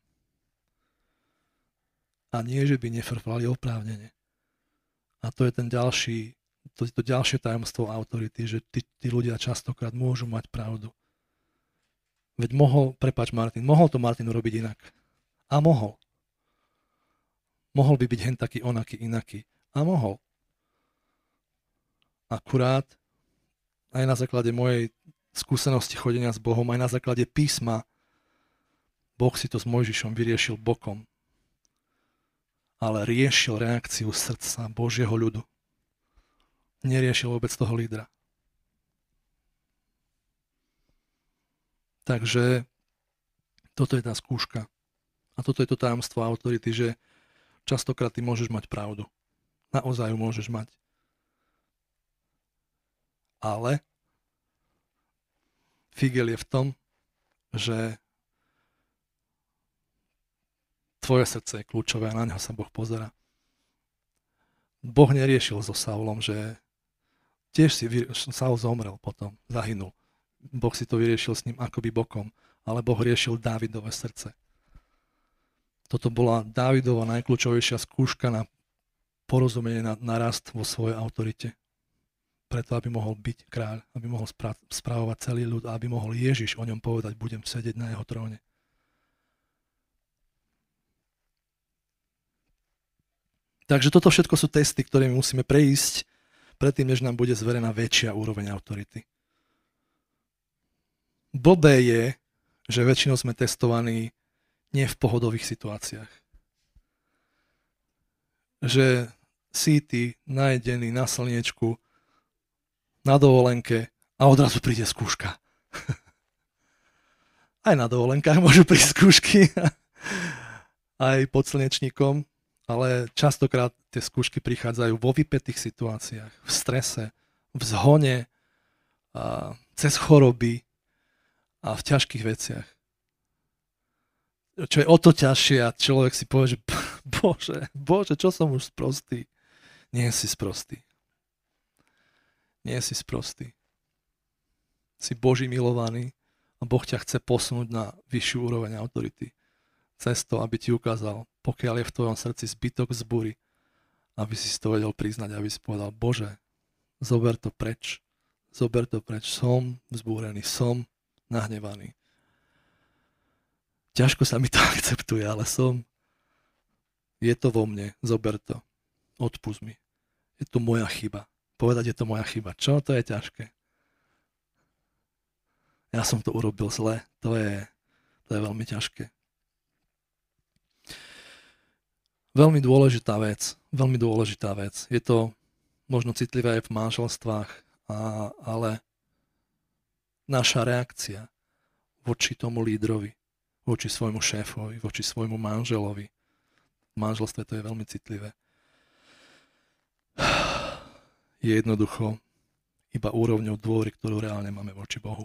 A nie, že by nefrflali oprávnene. A to je ten ďalší, to ďalšie tajomstvo autority, že tí ľudia častokrát môžu mať pravdu. Veď mohol to Martin urobiť inak. A mohol. Mohol by byť hen taký, onaký, inaký. A mohol. Akurát aj na základe mojej skúsenosti chodenia s Bohom, aj na základe písma, Boh si to s Mojžišom vyriešil bokom. Ale riešil reakciu srdca Božieho ľudu. Neriešil vôbec toho lídra. Takže toto je tá skúška. A toto je to tajomstvo autority, že častokrát ty môžeš mať pravdu. Naozaj ju môžeš mať. Ale figel je v tom, že tvoje srdce je kľúčové a na ňo sa Boh pozerá. Boh neriešil so Saulom, že Saul zomrel potom, zahynul. Boh si to vyriešil s ním akoby bokom, ale Boh riešil Dávidové srdce. Toto bola Dávidova najkľúčovejšia skúška na porozumenie, na rast vo svojej autorite. Preto, aby mohol byť kráľ, aby mohol správovať celý ľud a aby mohol Ježiš o ňom povedať, budem sedieť na jeho tróne. Takže toto všetko sú testy, ktorými musíme prejsť predtým, než nám bude zverená väčšia úroveň autority. Blbé je, že väčšinou sme testovaní nie v pohodových situáciách. Že si ty najedený na slniečku, na dovolenke a odrazu príde skúška. Aj na dovolenkách môžu prísť skúšky, aj pod slnečníkom, ale častokrát tie skúšky prichádzajú vo vypätých situáciách, v strese, v zhone, cez choroby a v ťažkých veciach. Čo je o to ťažšie a človek si povie, že Bože, čo som už sprostý. Nie si sprostý. Nie si sprostý. Si Boží milovaný a Boh ťa chce posunúť na vyššiu úroveň autority. Cez to, aby ti ukázal, pokiaľ je v tvojom srdci zbytok vzbúry, aby si to vedel priznať, aby si povedal, Bože, zober to preč, som vzbúrený, som nahnevaný. Ťažko sa mi to akceptuje, ale je to vo mne, zober to, odpusť mi. Je to moja chyba. Povedať, je to moja chyba. Čo? To je ťažké. Ja som to urobil zle. To je veľmi ťažké. Veľmi dôležitá vec. Je to možno citlivé aj v manželstvách, ale naša reakcia voči tomu lídrovi, voči svojmu šéfovi, voči svojmu manželovi, v manželstve to je veľmi citlivé, je jednoducho iba úrovňou dôvery, ktorú reálne máme voči Bohu.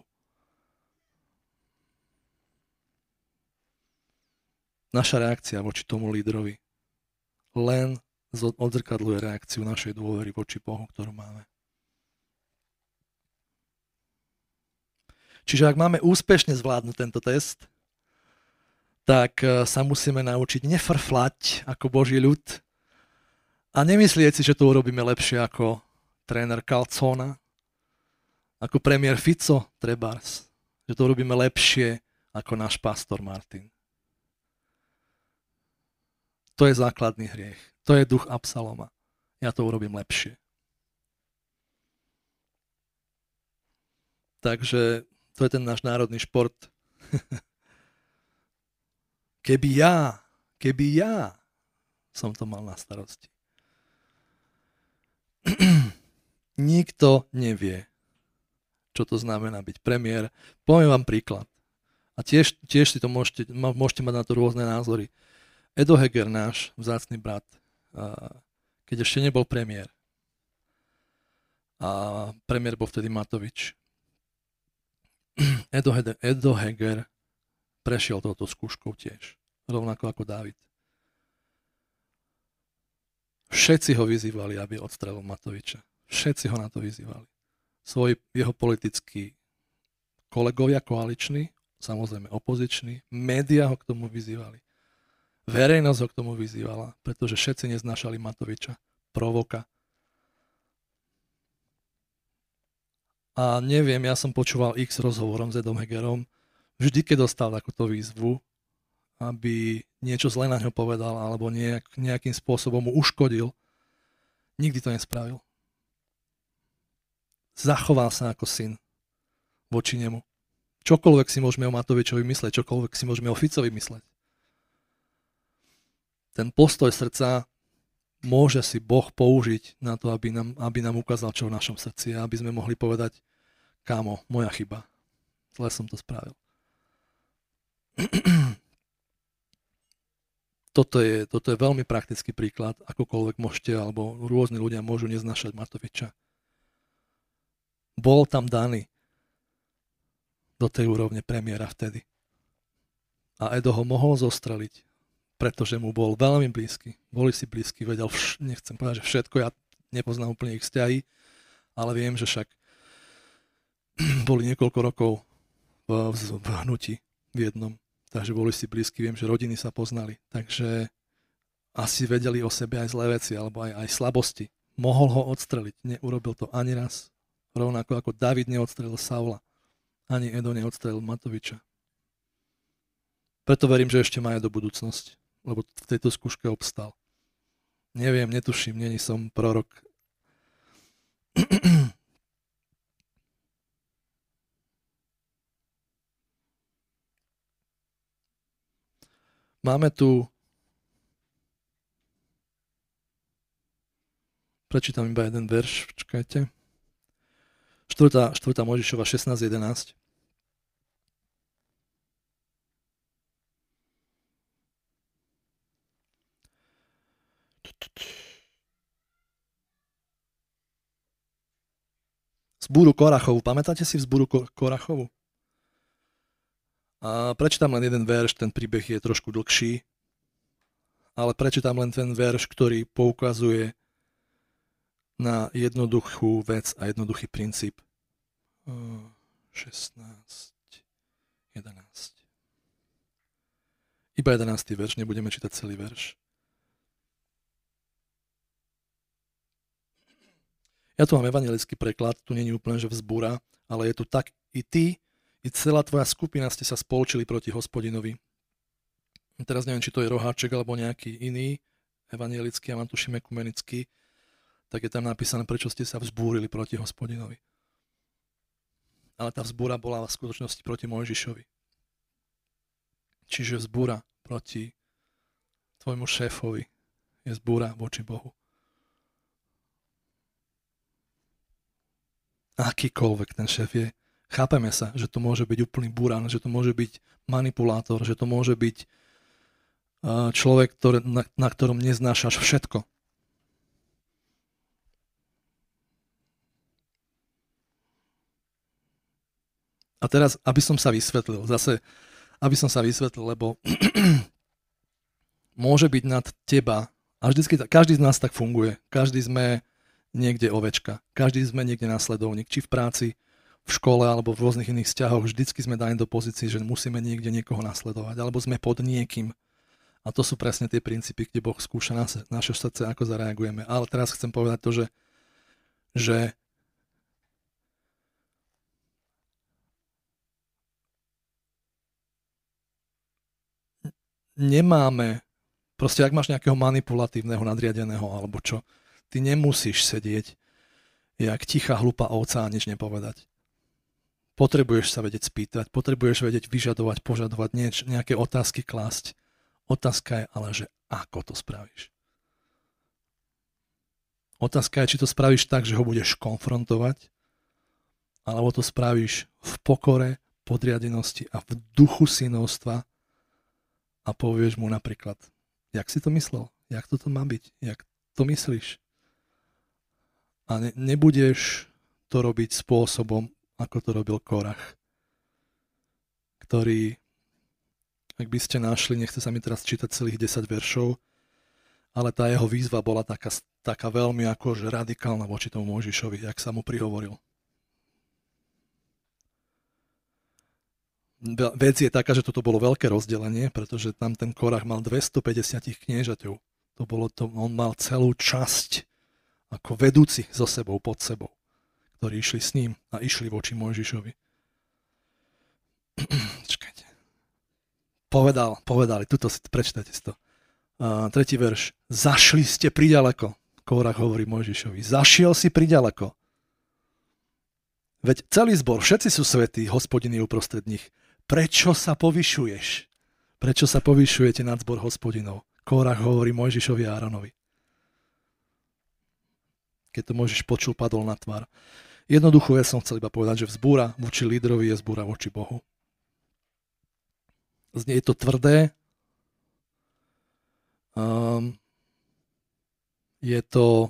Naša reakcia voči tomu lídrovi len odzrkadľuje reakciu našej dôvery voči Bohu, ktorú máme. Čiže ak máme úspešne zvládnuť tento test, tak sa musíme naučiť nefrflať ako Boží ľud a nemyslieť si, že to urobíme lepšie ako tréner Calzona, ako premiér Fico trebárs, že to urobíme lepšie ako náš pastor Martin. To je základný hriech. To je duch Absaloma. Ja to urobím lepšie. Takže to je ten náš národný šport. Keby ja som to mal na starosti. Nikto nevie, čo to znamená byť premiér. Poviem vám príklad. A tiež si to môžete mať na to rôzne názory. Edo Heger, náš vzácny brat, keď ešte nebol premiér, a premiér bol vtedy Matovič, Edo Heger prešiel touto skúškou tiež, rovnako ako Dávid. Všetci ho vyzývali, aby odstrelil Matoviča. Všetci ho na to vyzývali. Jeho politickí kolegovia koaliční, samozrejme opoziční, médiá ho k tomu vyzývali. Verejnosť ho k tomu vyzývala, pretože všetci neznášali Matoviča, provoka. A neviem, ja som počúval x rozhovorom s Edom Hegerom, vždy, keď dostal takúto výzvu, aby niečo zle na ňo povedal alebo nejakým spôsobom mu uškodil, nikdy to nespravil. Zachoval sa ako syn voči nemu. Čokoľvek si môžeme o Matovičovi mysleť, čokoľvek si môžeme o Ficovi mysleť. Ten postoj srdca môže si Boh použiť na to, aby nám ukázal, čo v našom srdci je, aby sme mohli povedať, kámo, moja chyba. Zle som to spravil. Toto je veľmi praktický príklad, akokoľvek môžete, alebo rôzni ľudia môžu neznášať Matoviča. Bol tam daný do tej úrovne premiéra vtedy. A Edo ho mohol zostreliť, pretože mu bol veľmi blízky. Boli si blízky, vedel, nechcem povedať, že všetko, ja nepoznám úplne ich vzťahy, ale viem, že však boli niekoľko rokov v hnutí v jednom. Takže boli si blízky, viem, že rodiny sa poznali. Takže asi vedeli o sebe aj zlé veci, alebo aj slabosti. Mohol ho odstreliť, neurobil to ani raz. Rovnako ako David neodstrelil Saula, ani Edo neodstrelil Matoviča. Preto verím, že ešte má aj do budúcnosti, lebo v tejto skúške obstal. Neviem, netuším, není som prorok. Máme tu, prečítam iba jeden verš, počkajte. 4. Mojžišova 16.11. Vzbúru Korachovu. Pamätáte si vzbúru Korachovu? A prečítam len jeden verš, ten príbeh je trošku dlhší, ale prečítam len ten verš, ktorý poukazuje na jednoduchú vec a jednoduchý princíp. 16, 11. Iba 11. verš, nebudeme čítať celý verš. Ja tu mám evangelický preklad, tu nie je úplne, že vzbúra, ale je tu tak, i ty, i celá tvoja skupina ste sa spoločili proti Hospodinovi. Teraz neviem, či to je roháček alebo nejaký iný evangelický, ja mám tuším ekumenický, tak je tam napísané, prečo ste sa vzbúrili proti Hospodinovi. Ale tá vzbúra bola v skutočnosti proti Mojžišovi. Čiže vzbúra proti tvojmu šéfovi je vzbúra voči Bohu. Akýkoľvek ten šéf je, chápeme sa, že to môže byť úplný buran, že to môže byť manipulátor, že to môže byť človek, na ktorom neznášaš všetko. A teraz, aby som sa vysvetlil, lebo môže byť nad teba, a vždycky, každý z nás tak funguje, každý sme niekde ovečka, každý sme niekde následovník, či v práci, v škole alebo v rôznych iných vzťahoch, vždycky sme daní do pozície, že musíme niekde niekoho nasledovať, alebo sme pod niekým. A to sú presne tie princípy, kde Boh skúša naše srdce, ako zareagujeme. Ale teraz chcem povedať to, že nemáme, proste ak máš nejakého manipulatívneho nadriadeného alebo čo, ty nemusíš sedieť jak tichá hlupá ovca a nič nepovedať. Potrebuješ sa vedieť spýtať, potrebuješ vedieť vyžadovať, požadovať, nejaké otázky klásť. Otázka je ale, že ako to spravíš. Otázka je, či to spravíš tak, že ho budeš konfrontovať, alebo to spravíš v pokore, podriadenosti a v duchu synovstva a povieš mu napríklad, jak si to myslel, jak toto má byť, jak to myslíš. A nebudeš to robiť spôsobom, ako to robil Korach, ktorý, ak by ste našli, nechce sa mi teraz čítať celých 10 veršov, ale tá jeho výzva bola taká veľmi akože radikálna voči tomu Mojžišovi, jak sa mu prihovoril. Vec je taká, že toto bolo veľké rozdelenie, pretože tam ten Korach mal 250 kniežaťov. On mal celú časť ako vedúci so sebou, pod sebou, ktorí išli s ním a išli voči Mojžišovi. Čakajte. Povedali, tuto si prečítajte si to. 3. verš. Zašli ste priďaleko, Korach hovorí Mojžišovi. Zašiel si priďaleko. Veď celý zbor, všetci sú svätí, Hospodin je uprostred nich. Prečo sa povyšuješ? Prečo sa povyšujete nad zbor Hospodinov? Korach hovorí Mojžišovi a Áronovi. Keď to Mojžiš počul, padol na tvár. Jednoducho ja som chcel iba povedať, že vzbúra voči lídrovi je vzbúra voči Bohu. Je to tvrdé, je to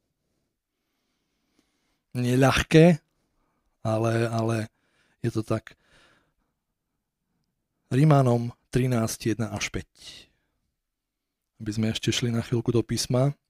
neľahké, ale je to tak. Rimánom 13, 1 až 5. Aby sme ešte šli na chvíľku do písma.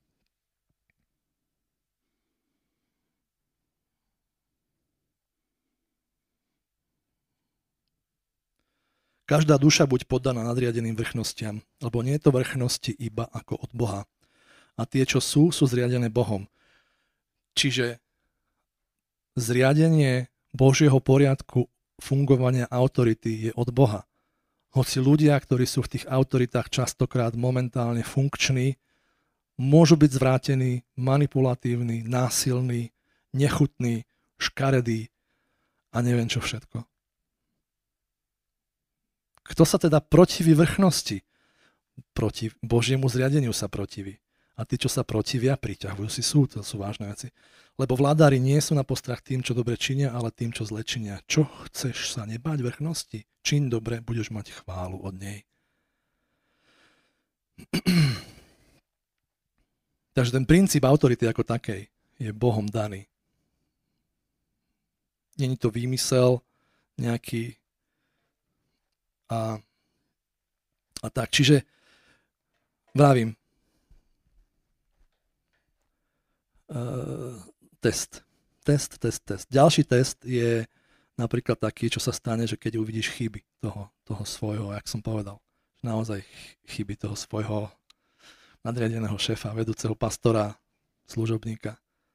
Každá duša buď poddaná nadriadeným vrchnostiam, lebo nie je to vrchnosti iba ako od Boha. A tie, čo sú zriadené Bohom. Čiže zriadenie Božieho poriadku fungovania autority je od Boha. Hoci ľudia, ktorí sú v tých autoritách častokrát momentálne funkční, môžu byť zvrátení, manipulatívni, násilní, nechutní, škaredí a neviem čo všetko. Kto sa teda protiví vrchnosti? Proti Božiemu zriadeniu sa protiví. A tí, čo sa protivia, priťahujú si súd. To sú vážne veci. Lebo vládári nie sú na postrach tým, čo dobre činia, ale tým, čo zle činia. Čo chceš sa nebáť vrchnosti? Čiň dobre, budeš mať chválu od nej. Takže ten princíp autority ako takej je Bohom daný. Není to výmysel nejaký a tak. Čiže vravím, test. Ďalší test je napríklad taký, čo sa stane, že keď uvidíš chyby toho svojho, jak som povedal, naozaj chyby toho svojho nadriadeného šéfa, vedúceho pastora, služobníka.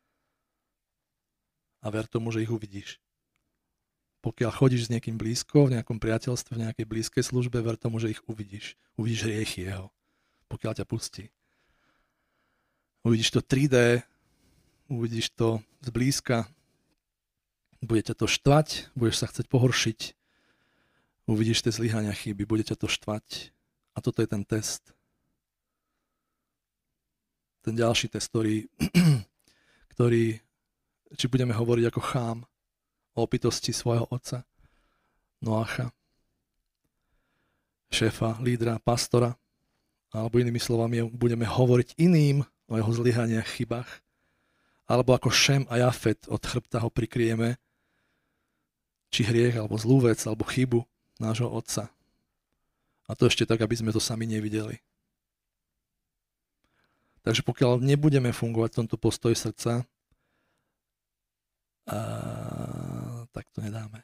A ver tomu, že ich uvidíš. Pokiaľ chodíš s niekým blízko, v nejakom priateľstve, v nejakej blízkej službe, ver tomu, že ich uvidíš. Uvidíš hriechy jeho, pokiaľ ťa pustí. Uvidíš to 3D, uvidíš to zblízka, bude ťa to štvať, budeš sa chcieť pohoršiť, uvidíš tie zlyhania chyby, bude ťa to štvať. A toto je ten test. Ten ďalší test, ktorý či budeme hovoriť ako Chám, o opitosti svojho otca, Noacha, šéfa, lídra, pastora, alebo inými slovami budeme hovoriť iným o jeho zlyhaniach, chybách, alebo ako Šem a Jafet od chrbta ho prikryjeme, či hriech, alebo zlú vec, alebo chybu nášho otca. A to ešte tak, aby sme to sami nevideli. Takže pokiaľ nebudeme fungovať v tomto postoji srdca, tak to nedáme.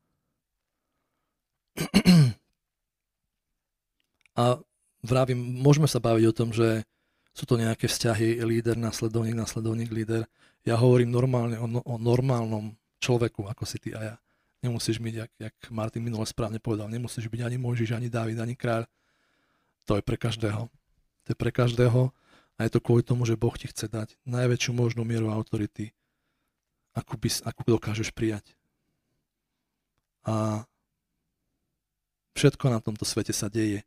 A vravím, môžeme sa baviť o tom, že sú to nejaké vzťahy líder, nasledovník, líder. Ja hovorím normálne o normálnom človeku, ako si ty a ja. Nemusíš byť, jak Martin minule správne povedal, nemusíš byť ani Mojžiš, ani Dávid, ani kráľ. To je pre každého. To je pre každého a je to kvôli tomu, že Boh ti chce dať najväčšiu možnú mieru autority, akú dokážeš prijať. A všetko na tomto svete sa deje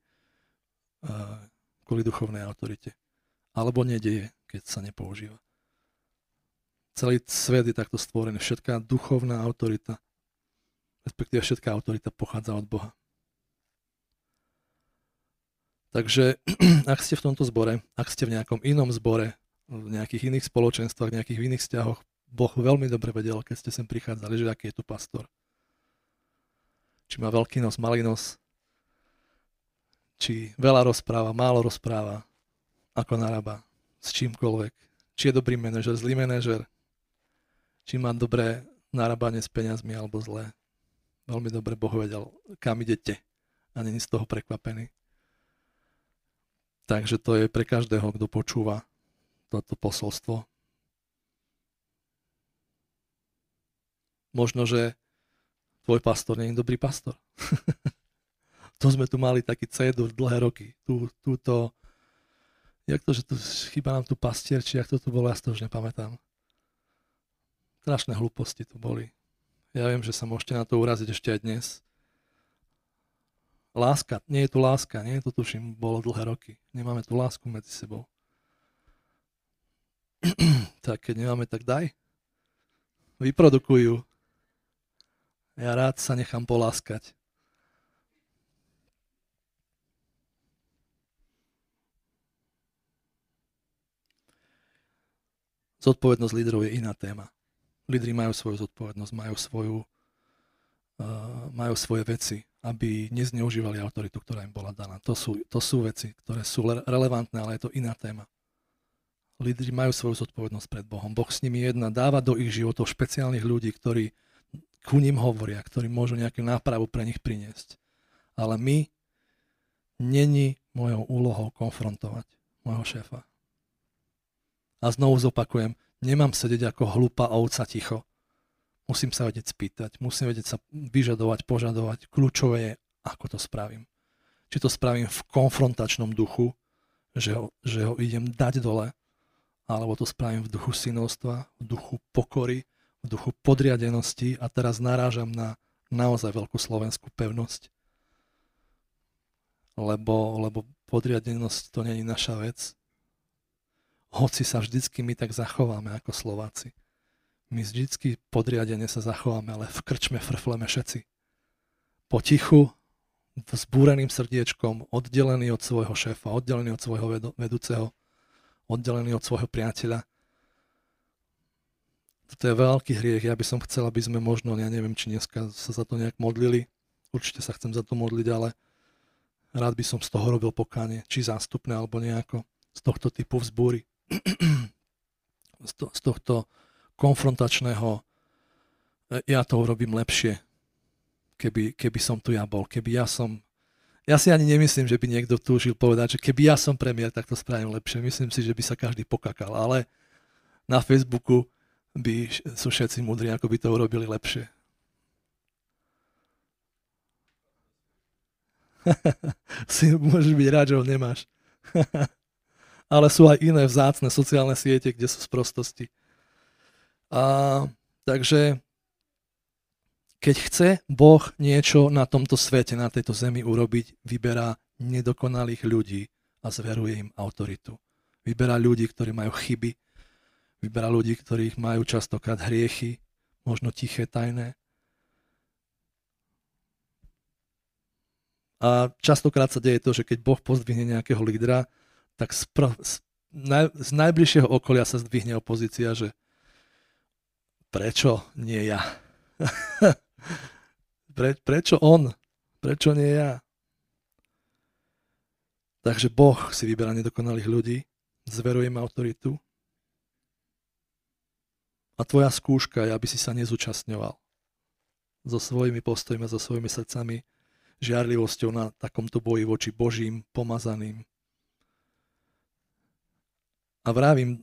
kvôli duchovnej autorite. Alebo nedeje, keď sa nepoužíva. Celý svet je takto stvorený. Všetká duchovná autorita, respektíve všetká autorita pochádza od Boha. Takže ak ste v tomto zbore, ak ste v nejakom inom zbore, v nejakých iných spoločenstvách, nejakých iných vzťahoch, Boh veľmi dobre vedel, keď ste sem prichádzali, že aký je tu pastor. Či má veľký nos, malý nos, či veľa rozpráva, málo rozpráva, ako narába, s čímkoľvek. Či je dobrý manažer, zlý manažer, či má dobré narábanie s peniazmi alebo zlé. Veľmi dobre Boh vedel, kam idete a není z toho prekvapený. Takže to je pre každého, kto počúva toto posolstvo. Možno, že tvoj pastor nie je dobrý pastor. To sme tu mali taký cédur dlhé roky. Jak to, že tu chýba nám tu pastier, či jak to tu bolo, ja si to už nepamätám. Strašné hlúposti tu boli. Ja viem, že sa môžete na to uraziť ešte aj dnes. Láska, nie je tu láska, nie je to tuším, bolo dlhé roky. Nemáme tu lásku medzi sebou. Tak keď nemáme, tak daj. Vyprodukuj ju. Ja rád sa nechám poláskať. Zodpovednosť lídrov je iná téma. Lídri majú svoju zodpovednosť, majú svoje veci, aby nezneužívali autoritu, ktorá im bola daná. To sú veci, ktoré sú relevantné, ale je to iná téma. Lídri majú svoju zodpovednosť pred Bohom. Boh s nimi jedná, dáva do ich životov špeciálnych ľudí, ktorí ku ním hovoria, ktorí môžu nejakú nápravu pre nich priniesť. Ale není mojou úlohou konfrontovať môjho šéfa. A znovu zopakujem, nemám sedieť ako hlúpa ovca ticho. Musím sa vedieť spýtať, musím vedieť sa vyžadovať, požadovať. Kľúčové je, ako to spravím. Či to spravím v konfrontačnom duchu, že ho idem dať dole, alebo to spravím v duchu synovstva, v duchu pokory, v duchu podriadenosti a teraz narážam na naozaj veľkú slovenskú pevnosť. Lebo podriadenosť to nie je naša vec. Hoci sa vždycky my tak zachováme ako Slováci. My vždycky podriadene sa zachováme, ale v krčme frfleme všetci. Potichu, s búreným srdiečkom, oddelený od svojho šéfa, oddelený od svojho vedúceho, oddelený od svojho priateľa. Toto je veľký hriech. Ja by som chcel, aby sme možno, ja neviem, či dneska sa za to nejak modlili. Určite sa chcem za to modliť, ale rád by som z toho robil pokánie, či zástupné, alebo nejako z tohto typu vzbúry. Z tohto konfrontačného ja to urobím lepšie, keby som tu ja bol, ja si ani nemyslím, že by niekto túžil povedať, že keby ja som premiér, tak to spravím lepšie. Myslím si, že by sa každý pokakal, ale na Facebooku sú všetci múdri, ako by to urobili lepšie. Si môžeš byť rád, že ho nemáš. Ale sú aj iné vzácne sociálne siete, kde sú sprostosti. Takže keď chce Boh niečo na tomto svete, na tejto zemi urobiť, vyberá nedokonalých ľudí a zveruje im autoritu. Vyberá ľudí, ktorí majú chyby, vyberá ľudí, ktorí majú častokrát hriechy, možno tiché, tajné. A častokrát sa deje to, že keď Boh pozdvihne nejakého lídra, tak z najbližšieho okolia sa zdvihne opozícia, že prečo nie ja? Prečo on? Prečo nie ja? Takže Boh si vyberá nedokonalých ľudí, zveruje im autoritu a tvoja skúška je, aby si sa nezúčastňoval so svojimi postojmi, so svojimi srdcami, žiarlivosťou na takomto boji voči Božím pomazaným. A vravím,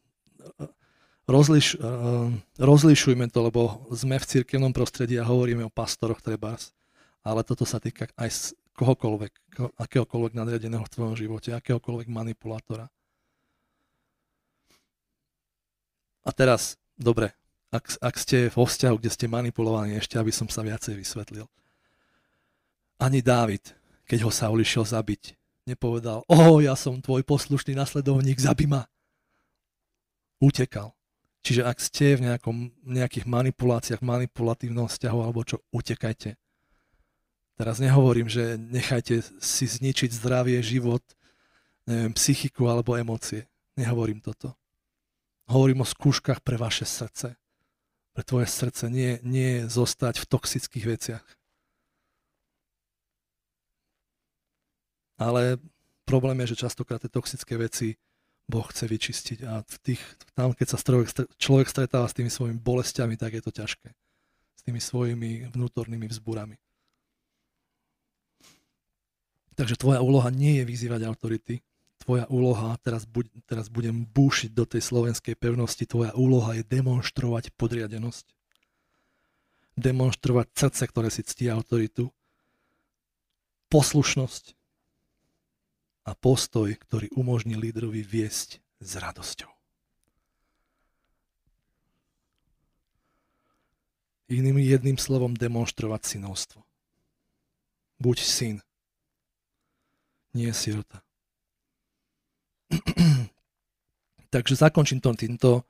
rozlišujme to, lebo sme v cirkevnom prostredí a hovoríme o pastoroch trebárs, ale toto sa týka aj z kohokoľvek, akéhokoľvek nadriadeného v tvojom živote, akéhokoľvek manipulátora. A teraz, dobre, Ak ste vo vzťahu, kde ste manipulovaní, ešte aby som sa viacej vysvetlil. Ani Dávid, keď ho Saul išiel zabiť, nepovedal, ja som tvoj poslušný nasledovník, zabi ma. Utekal. Čiže ak ste v nejakých manipuláciách, manipulatívnom vzťahu alebo čo, utekajte. Teraz nehovorím, že nechajte si zničiť zdravie, život, neviem, psychiku alebo emócie. Nehovorím toto. Hovorím o skúškach pre vaše srdce. Pre tvoje srdce, nie zostať v toxických veciach. Ale problém je, že častokrát tie toxické veci Boh chce vyčistiť a tam, keď sa človek stretáva s tými svojimi bolestiami, tak je to ťažké. S tými svojimi vnútornými vzbúrami. Takže tvoja úloha nie je vyzývať autority. Tvoja úloha, teraz budem búšiť do tej slovenskej pevnosti, tvoja úloha je demonštrovať podriadenosť. Demonštrovať srdce, ktoré si ctí autoritu. Poslušnosť. A postoj, ktorý umožní lídrovi viesť s radosťou. Jedným slovom demonštrovať synovstvo. Buď syn, nie sirota. Takže zakončím to týmto.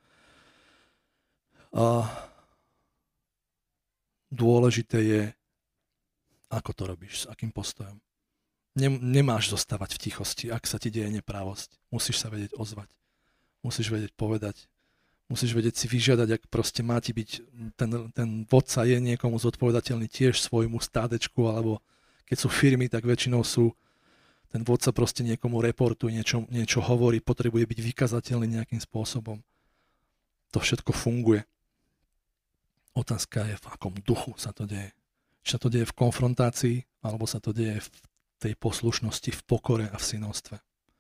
Dôležité je, ako to robíš, s akým postojom. Nemáš zostávať v tichosti, ak sa ti deje neprávosť. Musíš sa vedieť ozvať. Musíš vedieť povedať. Musíš vedieť si vyžiadať, ak proste má ti byť, ten vodca je niekomu zodpovedateľný tiež svojmu stádečku, alebo keď sú firmy, tak väčšinou ten vodca proste niekomu reportuje, niečo hovorí, potrebuje byť vykazateľný nejakým spôsobom. To všetko funguje. Otázka je, v akom duchu sa to deje. Či sa to deje v konfrontácii, alebo sa to deje v tej poslušnosti, v pokore a v synovstve.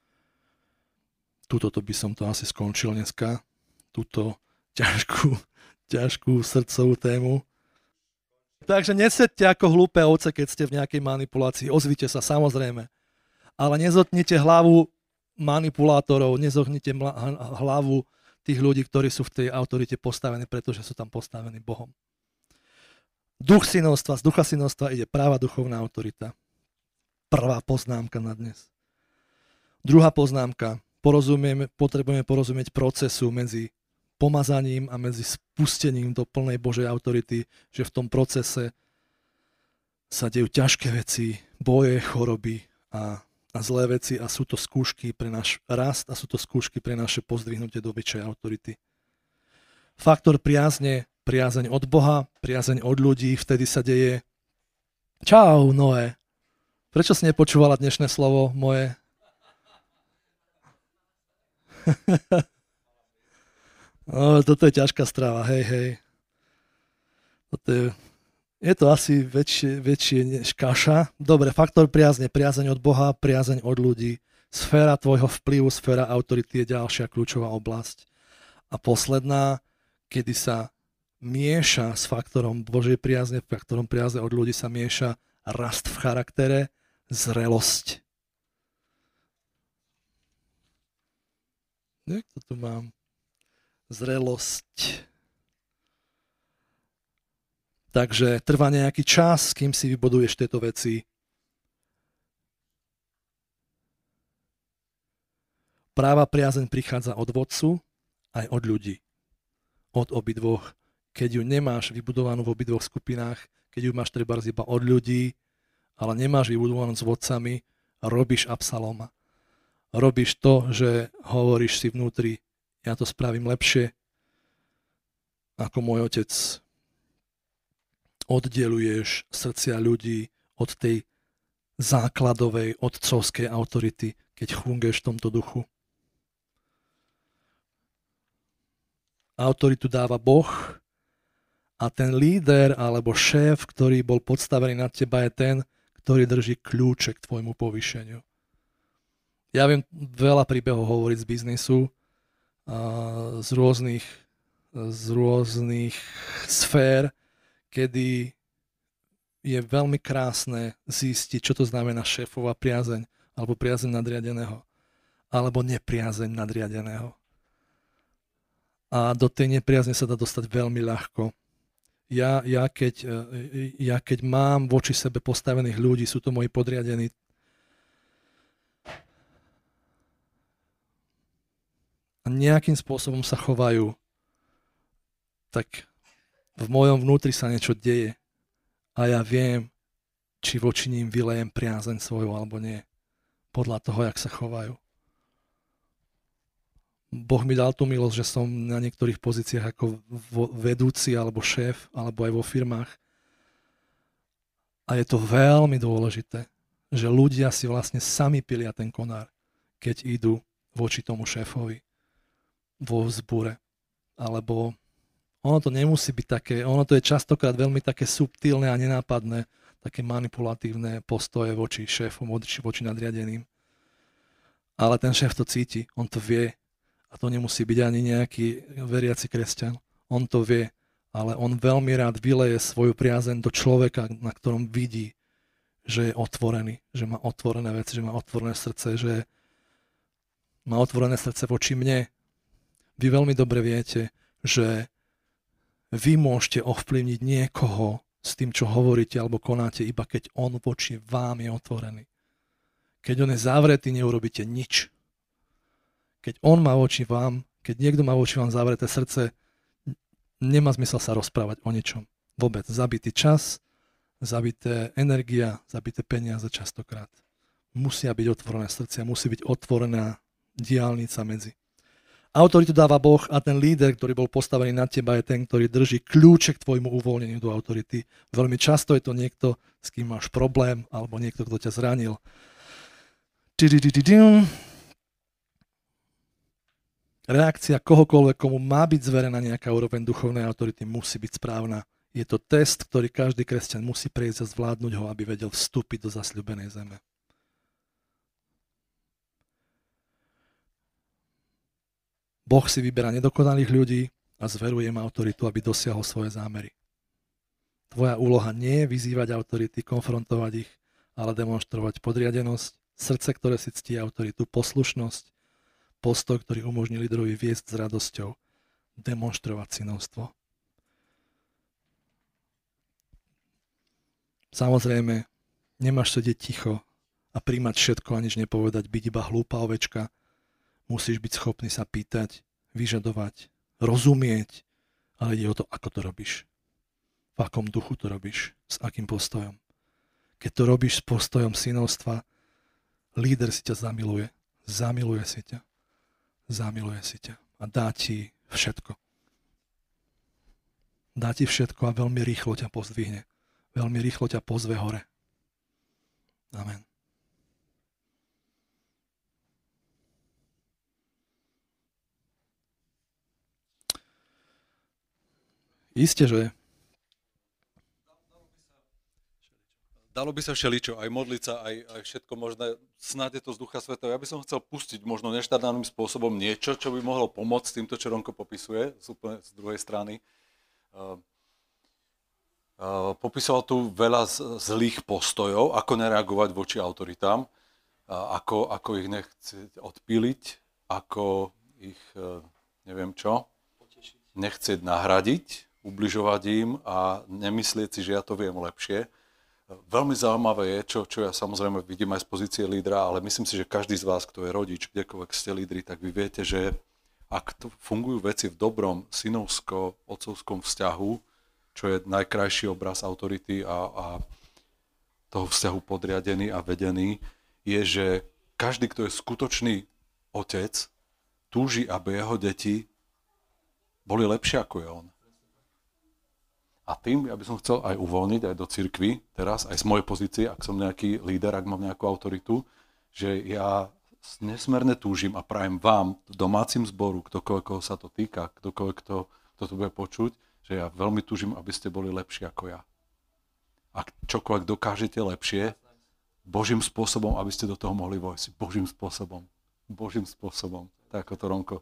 Tuto by som to asi skončil dneska. Túto ťažkú srdcovú tému. Takže nesedte ako hlúpe ovce, keď ste v nejakej manipulácii. Ozvite sa, samozrejme. Ale nezotnite hlavu manipulátorov, nezohnite hlavu tých ľudí, ktorí sú v tej autorite postavení, pretože sú tam postavení Bohom. Duch synovstva, z ducha synovstva ide práva duchovná autorita. Prvá poznámka na dnes. Druhá poznámka. Potrebujeme porozumieť procesu medzi pomazaním a medzi spustením do plnej Božej autority, že v tom procese sa dejú ťažké veci, boje, choroby a zlé veci a sú to skúšky pre náš rast a sú to skúšky pre naše pozdvihnutie do väčšej autority. Faktor priazne, priazeň od Boha, priazeň od ľudí, vtedy sa deje. Čau, Noé. Prečo si nepočúvala dnešné slovo moje? Toto je ťažká strava, hej. Je to asi väčšie než kaša. Dobre, faktor priazne, priazeň od Boha, priazeň od ľudí. Sféra tvojho vplyvu, sféra autority je ďalšia kľúčová oblasť. A posledná, kedy sa mieša s faktorom Božej priazne, faktorom priazne od ľudí sa mieša rast v charaktere, zrelosť. Jak to tu mám? Zrelosť. Takže trvá nejaký čas, kým si vybuduješ tieto veci. Práva priazeň prichádza od vodcu aj od ľudí. Od obidvoch. Keď ju nemáš vybudovanú v obidvoch skupinách, keď ju máš trebárs iba od ľudí, ale nemáš vybudovanú s vodcami, robíš Absaloma. Robíš to, že hovoríš si vnútri, ja to spravím lepšie ako môj otec. Oddeluješ srdcia ľudí od tej základovej otcovskej autority, keď funguješ v tomto duchu. Autoritu dáva Boh a ten líder alebo šéf, ktorý bol podstavený nad teba, je ten, ktorý drží kľúče k tvojmu povýšeniu. Ja viem veľa príbehov hovoriť z biznisu, z rôznych sfér, kedy je veľmi krásne zistiť, čo to znamená šéfová priazeň, alebo priazeň nadriadeného, alebo nepriazeň nadriadeného. A do tej nepriazne sa dá dostať veľmi ľahko. Ja keď mám voči sebe postavených ľudí, sú to moji podriadení, a nejakým spôsobom sa chovajú, tak v mojom vnútri sa niečo deje a ja viem, či voči ním vylejem priazeň svoju alebo nie. Podľa toho, jak sa chovajú. Boh mi dal tú milosť, že som na niektorých pozíciách ako vedúci alebo šéf, alebo aj vo firmách. A je to veľmi dôležité, že ľudia si vlastne sami pilia ten konár, keď idú voči tomu šéfovi vo vzbure. Alebo ono to nemusí byť také, ono to je častokrát veľmi také subtilné a nenápadné, také manipulatívne postoje voči šéfom, voči nadriadeným. Ale ten šéf to cíti, on to vie. A to nemusí byť ani nejaký veriaci kresťan. On to vie, ale on veľmi rád vyleje svoju priazeň do človeka, na ktorom vidí, že je otvorený, že má otvorené veci, že má otvorené srdce, že má otvorené srdce voči mne. Vy veľmi dobre viete, že vy môžete ovplyvniť niekoho s tým, čo hovoríte alebo konáte, iba keď on voči vám je otvorený. Keď on je zavretý, neurobíte nič. Keď on má voči vám, keď niekto má voči vám zavreté srdce, nemá zmysel sa rozprávať o ničom. Vôbec. Zabitý čas, zabité energia, zabité peniaze častokrát. Musia byť otvorené srdcia, musí byť otvorená diaľnica medzi. Autoritu dáva Boh a ten líder, ktorý bol postavený na teba, je ten, ktorý drží kľúče k tvojmu uvoľneniu do autority. Veľmi často je to niekto, s kým máš problém, alebo niekto, kto ťa zranil. Reakcia kohokoľvek, komu má byť zverená nejaká úroveň duchovnej autority, musí byť správna. Je to test, ktorý každý kresťan musí prejsť a zvládnuť ho, aby vedel vstúpiť do zasľúbenej zeme. Boh si vyberá nedokonalých ľudí a zveruje im autoritu, aby dosiahol svoje zámery. Tvoja úloha nie je vyzývať autority, konfrontovať ich, ale demonštrovať podriadenosť, srdce, ktoré si ctí autoritu, poslušnosť, postoj, ktorý umožní lídrovi viesť s radosťou, demonštrovať synovstvo. Samozrejme, nemáš sedieť ticho a príjmať všetko a nič nepovedať, byť iba hlúpa ovečka. Musíš byť schopný sa pýtať, vyžadovať, rozumieť, ale ide o to, ako to robíš. V akom duchu to robíš, s akým postojom. Keď to robíš s postojom synovstva, líder si ťa zamiluje si ťa. Zamiluje si ťa a dá ti všetko. Dá ti všetko a veľmi rýchlo ťa pozdvihne. Veľmi rýchlo ťa pozve hore. Amen. Isté, že dalo by sa všeličo, aj modliť sa, aj všetko možné, snáď je to z Ducha Svätého. Ja by som chcel pustiť možno neštandardným spôsobom niečo, čo by mohlo pomôcť týmto, čo Ronko popisuje, úplne z druhej strany. Popisoval tu veľa zlých postojov, ako nereagovať voči autoritám, ako ich nechcieť odpíliť, ako ich, neviem čo, nechcieť nahradiť, ubližovať im a nemyslieť si, že ja to viem lepšie. Veľmi zaujímavé je, čo ja samozrejme vidím aj z pozície lídra, ale myslím si, že každý z vás, kto je rodič, kdekoľvek ste lídri, tak vy viete, že ak to fungujú veci v dobrom synovsko-otcovskom vzťahu, čo je najkrajší obraz autority a toho vzťahu podriadený a vedený, je, že každý, kto je skutočný otec, túži, aby jeho deti boli lepšie ako je on. A tým ja by som chcel aj uvoľniť aj do cirkvi teraz, aj z mojej pozície, ak som nejaký líder, ak mám nejakú autoritu, že ja nesmerne túžim a prajem vám, domácim zboru, ktokoľvek koho sa to týka, ktokoľvek kto to bude počuť, že ja veľmi túžim, aby ste boli lepší ako ja. Ak čokoľvek dokážete lepšie, Božím spôsobom, aby ste do toho mohli vojsť. Božím spôsobom. Božím spôsobom. Tak ako to Ronko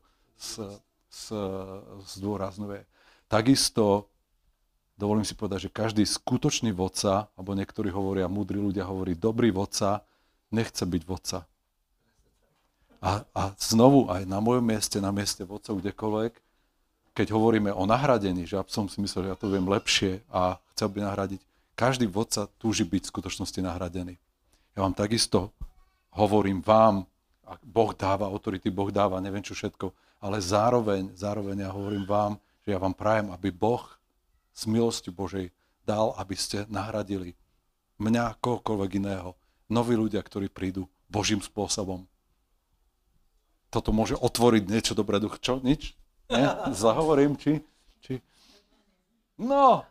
zdôrazňuje. Takisto dovolím si povedať, že každý skutočný vodca, alebo niektorí hovoria, múdri ľudia hovorí, dobrý vodca nechce byť vodca. A znovu aj na mojom mieste, na mieste vodcov kdekoľvek, keď hovoríme o nahradení, že ja som si myslel, že ja to viem lepšie a chcel by nahradiť, každý vodca túži byť v skutočnosti nahradený. Ja vám takisto hovorím vám, Boh dáva autority, Boh dáva neviem čo všetko, ale zároveň ja hovorím vám, že ja vám prajem, aby Boh z milosti Božej dal, aby ste nahradili mňa, kohokoľvek iného. Noví ľudia, ktorí prídu Božím spôsobom. Toto môže otvoriť niečo dobré duch. Čo? Nič? Nie? Zahovorím? Či? No!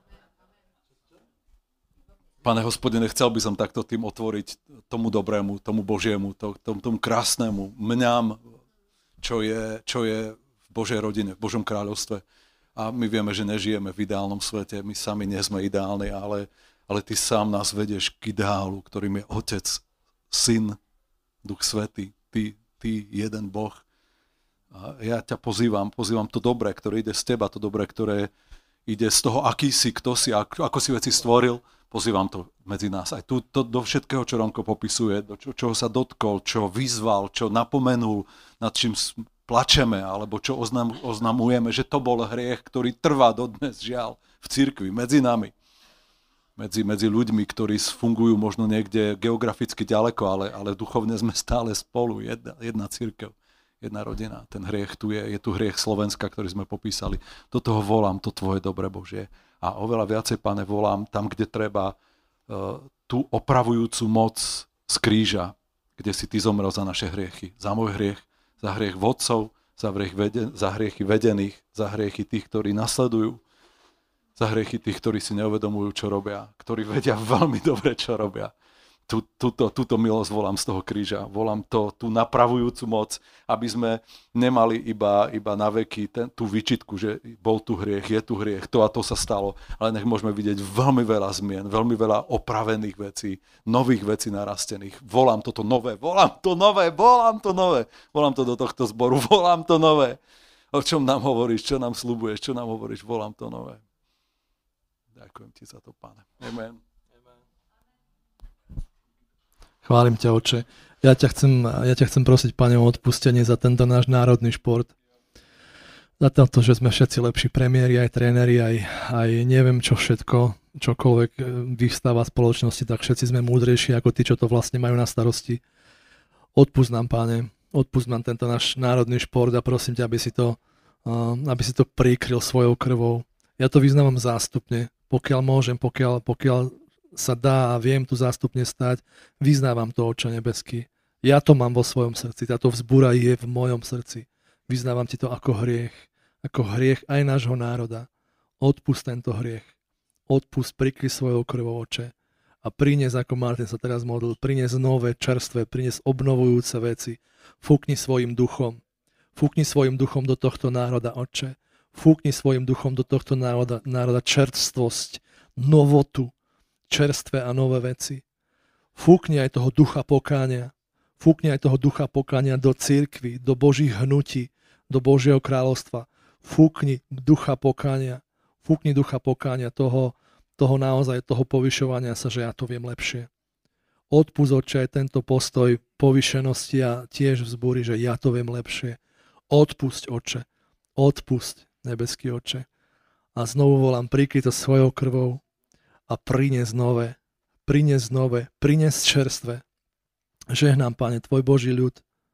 Pane Hospodine, chcel by som takto tým otvoriť tomu dobrému, tomu Božiemu, tomu krásnemu mňam, čo je v Božej rodine, v Božom kráľovstve. A my vieme, že nežijeme v ideálnom svete, my sami nie sme ideálni, ale Ty sám nás vedieš k ideálu, ktorým je Otec, Syn, Duch Svätý, Ty jeden Boh. A ja ťa pozývam to dobré, ktoré ide z Teba, to dobré, ktoré ide z toho, aký si, kto si, ako si veci stvoril, pozývam to medzi nás. Aj tu do všetkého, čo Ronko popisuje, do čoho sa dotkol, čo vyzval, čo napomenul, nad čím plačeme, alebo čo oznamujeme, že to bol hriech, ktorý trvá dodnes, žiaľ, v cirkvi, medzi nami. Medzi ľuďmi, ktorí fungujú možno niekde geograficky ďaleko, ale duchovne sme stále spolu, jedna cirkev, jedna rodina. Ten hriech tu je tu hriech Slovenska, ktorý sme popísali. Do toho volám to Tvoje dobre Božie. A oveľa viacej, Pane, volám tam, kde treba tú opravujúcu moc z kríža, kde si Ty zomrel za naše hriechy. Za môj hriech, za hriech vodcov, za hriechy vedených, za hriechy tých, ktorí nasledujú, za hriechy tých, ktorí si neuvedomujú, čo robia, ktorí vedia veľmi dobre, čo robia. Túto milosť volám z toho kríža. Volám tú napravujúcu moc, aby sme nemali iba na veky tú výčitku, že bol tu hriech, je tu hriech, to a to sa stalo. Ale nech môžeme vidieť veľmi veľa zmien, veľmi veľa opravených vecí, nových vecí narastených. Volám toto nové, volám to nové. Volám to do tohto zboru, volám to nové. O čom nám hovoríš, čo nám sľubuješ, čo nám hovoríš, volám to nové. Ďakujem Ti za to, Pane. Amen. Chválim ťa, Oče. Ja ťa chcem prosiť, Pane, o odpustenie za tento náš národný šport. Za to, že sme všetci lepší premiéri, aj tréneri, aj neviem čo všetko, čokoľvek vystáva v spoločnosti, tak všetci sme múdrejší ako tí, čo to vlastne majú na starosti. Odpusť nám, Pane, odpusť nám tento náš národný šport a prosím ťa, aby si to prikryl svojou krvou. Ja to vyznávam zástupne, pokiaľ môžem, pokiaľ sa dá a viem tu zástupne stať, vyznávam to, Oče nebeský. Ja to mám vo svojom srdci, táto vzbúra je v mojom srdci. Vyznávam Ti to ako hriech aj nášho národa. Odpusť tento hriech. Odpusť, prikry svojou krvou, Oče. A prinies, ako Martin sa teraz modlil, prinies nové, čerstvé, prinies obnovujúce veci. Fúkni svojim duchom. Fúkni svojim duchom do tohto národa, Oče. Fúkni svojim duchom do tohto národa čerstvosť, novotu, čerstvé a nové veci. Fúkni aj toho ducha pokánia. Fúkni aj toho ducha pokánia do cirkvi, do Božích hnutí, do Božieho kráľovstva. Fúkni ducha pokánia. Fúkni ducha pokánia toho naozaj, toho povyšovania sa, že ja to viem lepšie. Odpusť, Oče, aj tento postoj povyšenosti a tiež vzbúri, že ja to viem lepšie. Odpusť, Oče. Odpusť, nebeský Oče. A znovu volám, prikry to svojou krvou a prinies nové, prinies čerstvé. Žehnám, Pane, Tvoj Boží ľud,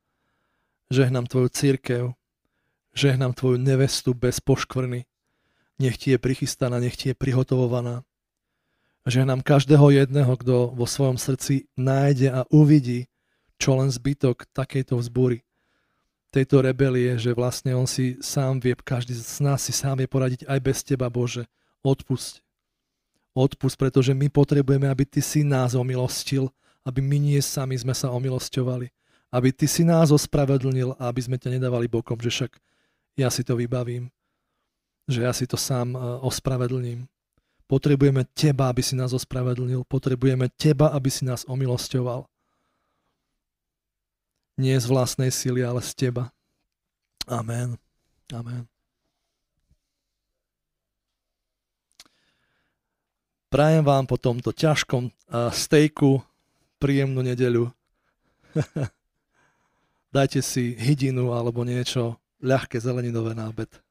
žehnám Tvoju cirkev, žehnám Tvoju nevestu bez poškvrny, nech Ti je prichystaná, nech Ti je prihotovovaná. Žehnám každého jedného, kto vo svojom srdci nájde a uvidí, čo len zbytok takejto vzbúry, tejto rebelie, že vlastne on si sám vie, každý z nás si sám vie poradiť aj bez Teba, Bože. Odpusť. Odpusť, pretože my potrebujeme, aby Ty si nás omilostil, aby my nie sami sme sa omilosťovali, aby Ty si nás ospravedlnil a aby sme ťa nedávali bokom, že však ja si to vybavím, že ja si to sám ospravedlním. Potrebujeme Teba, aby si nás ospravedlnil, potrebujeme Teba, aby si nás omilosťoval. Nie z vlastnej sily, ale z Teba. Amen. Amen. Prajem vám po tomto ťažkom stejku príjemnú nedeľu. Dajte si hydinu alebo niečo ľahké zeleninové na obed.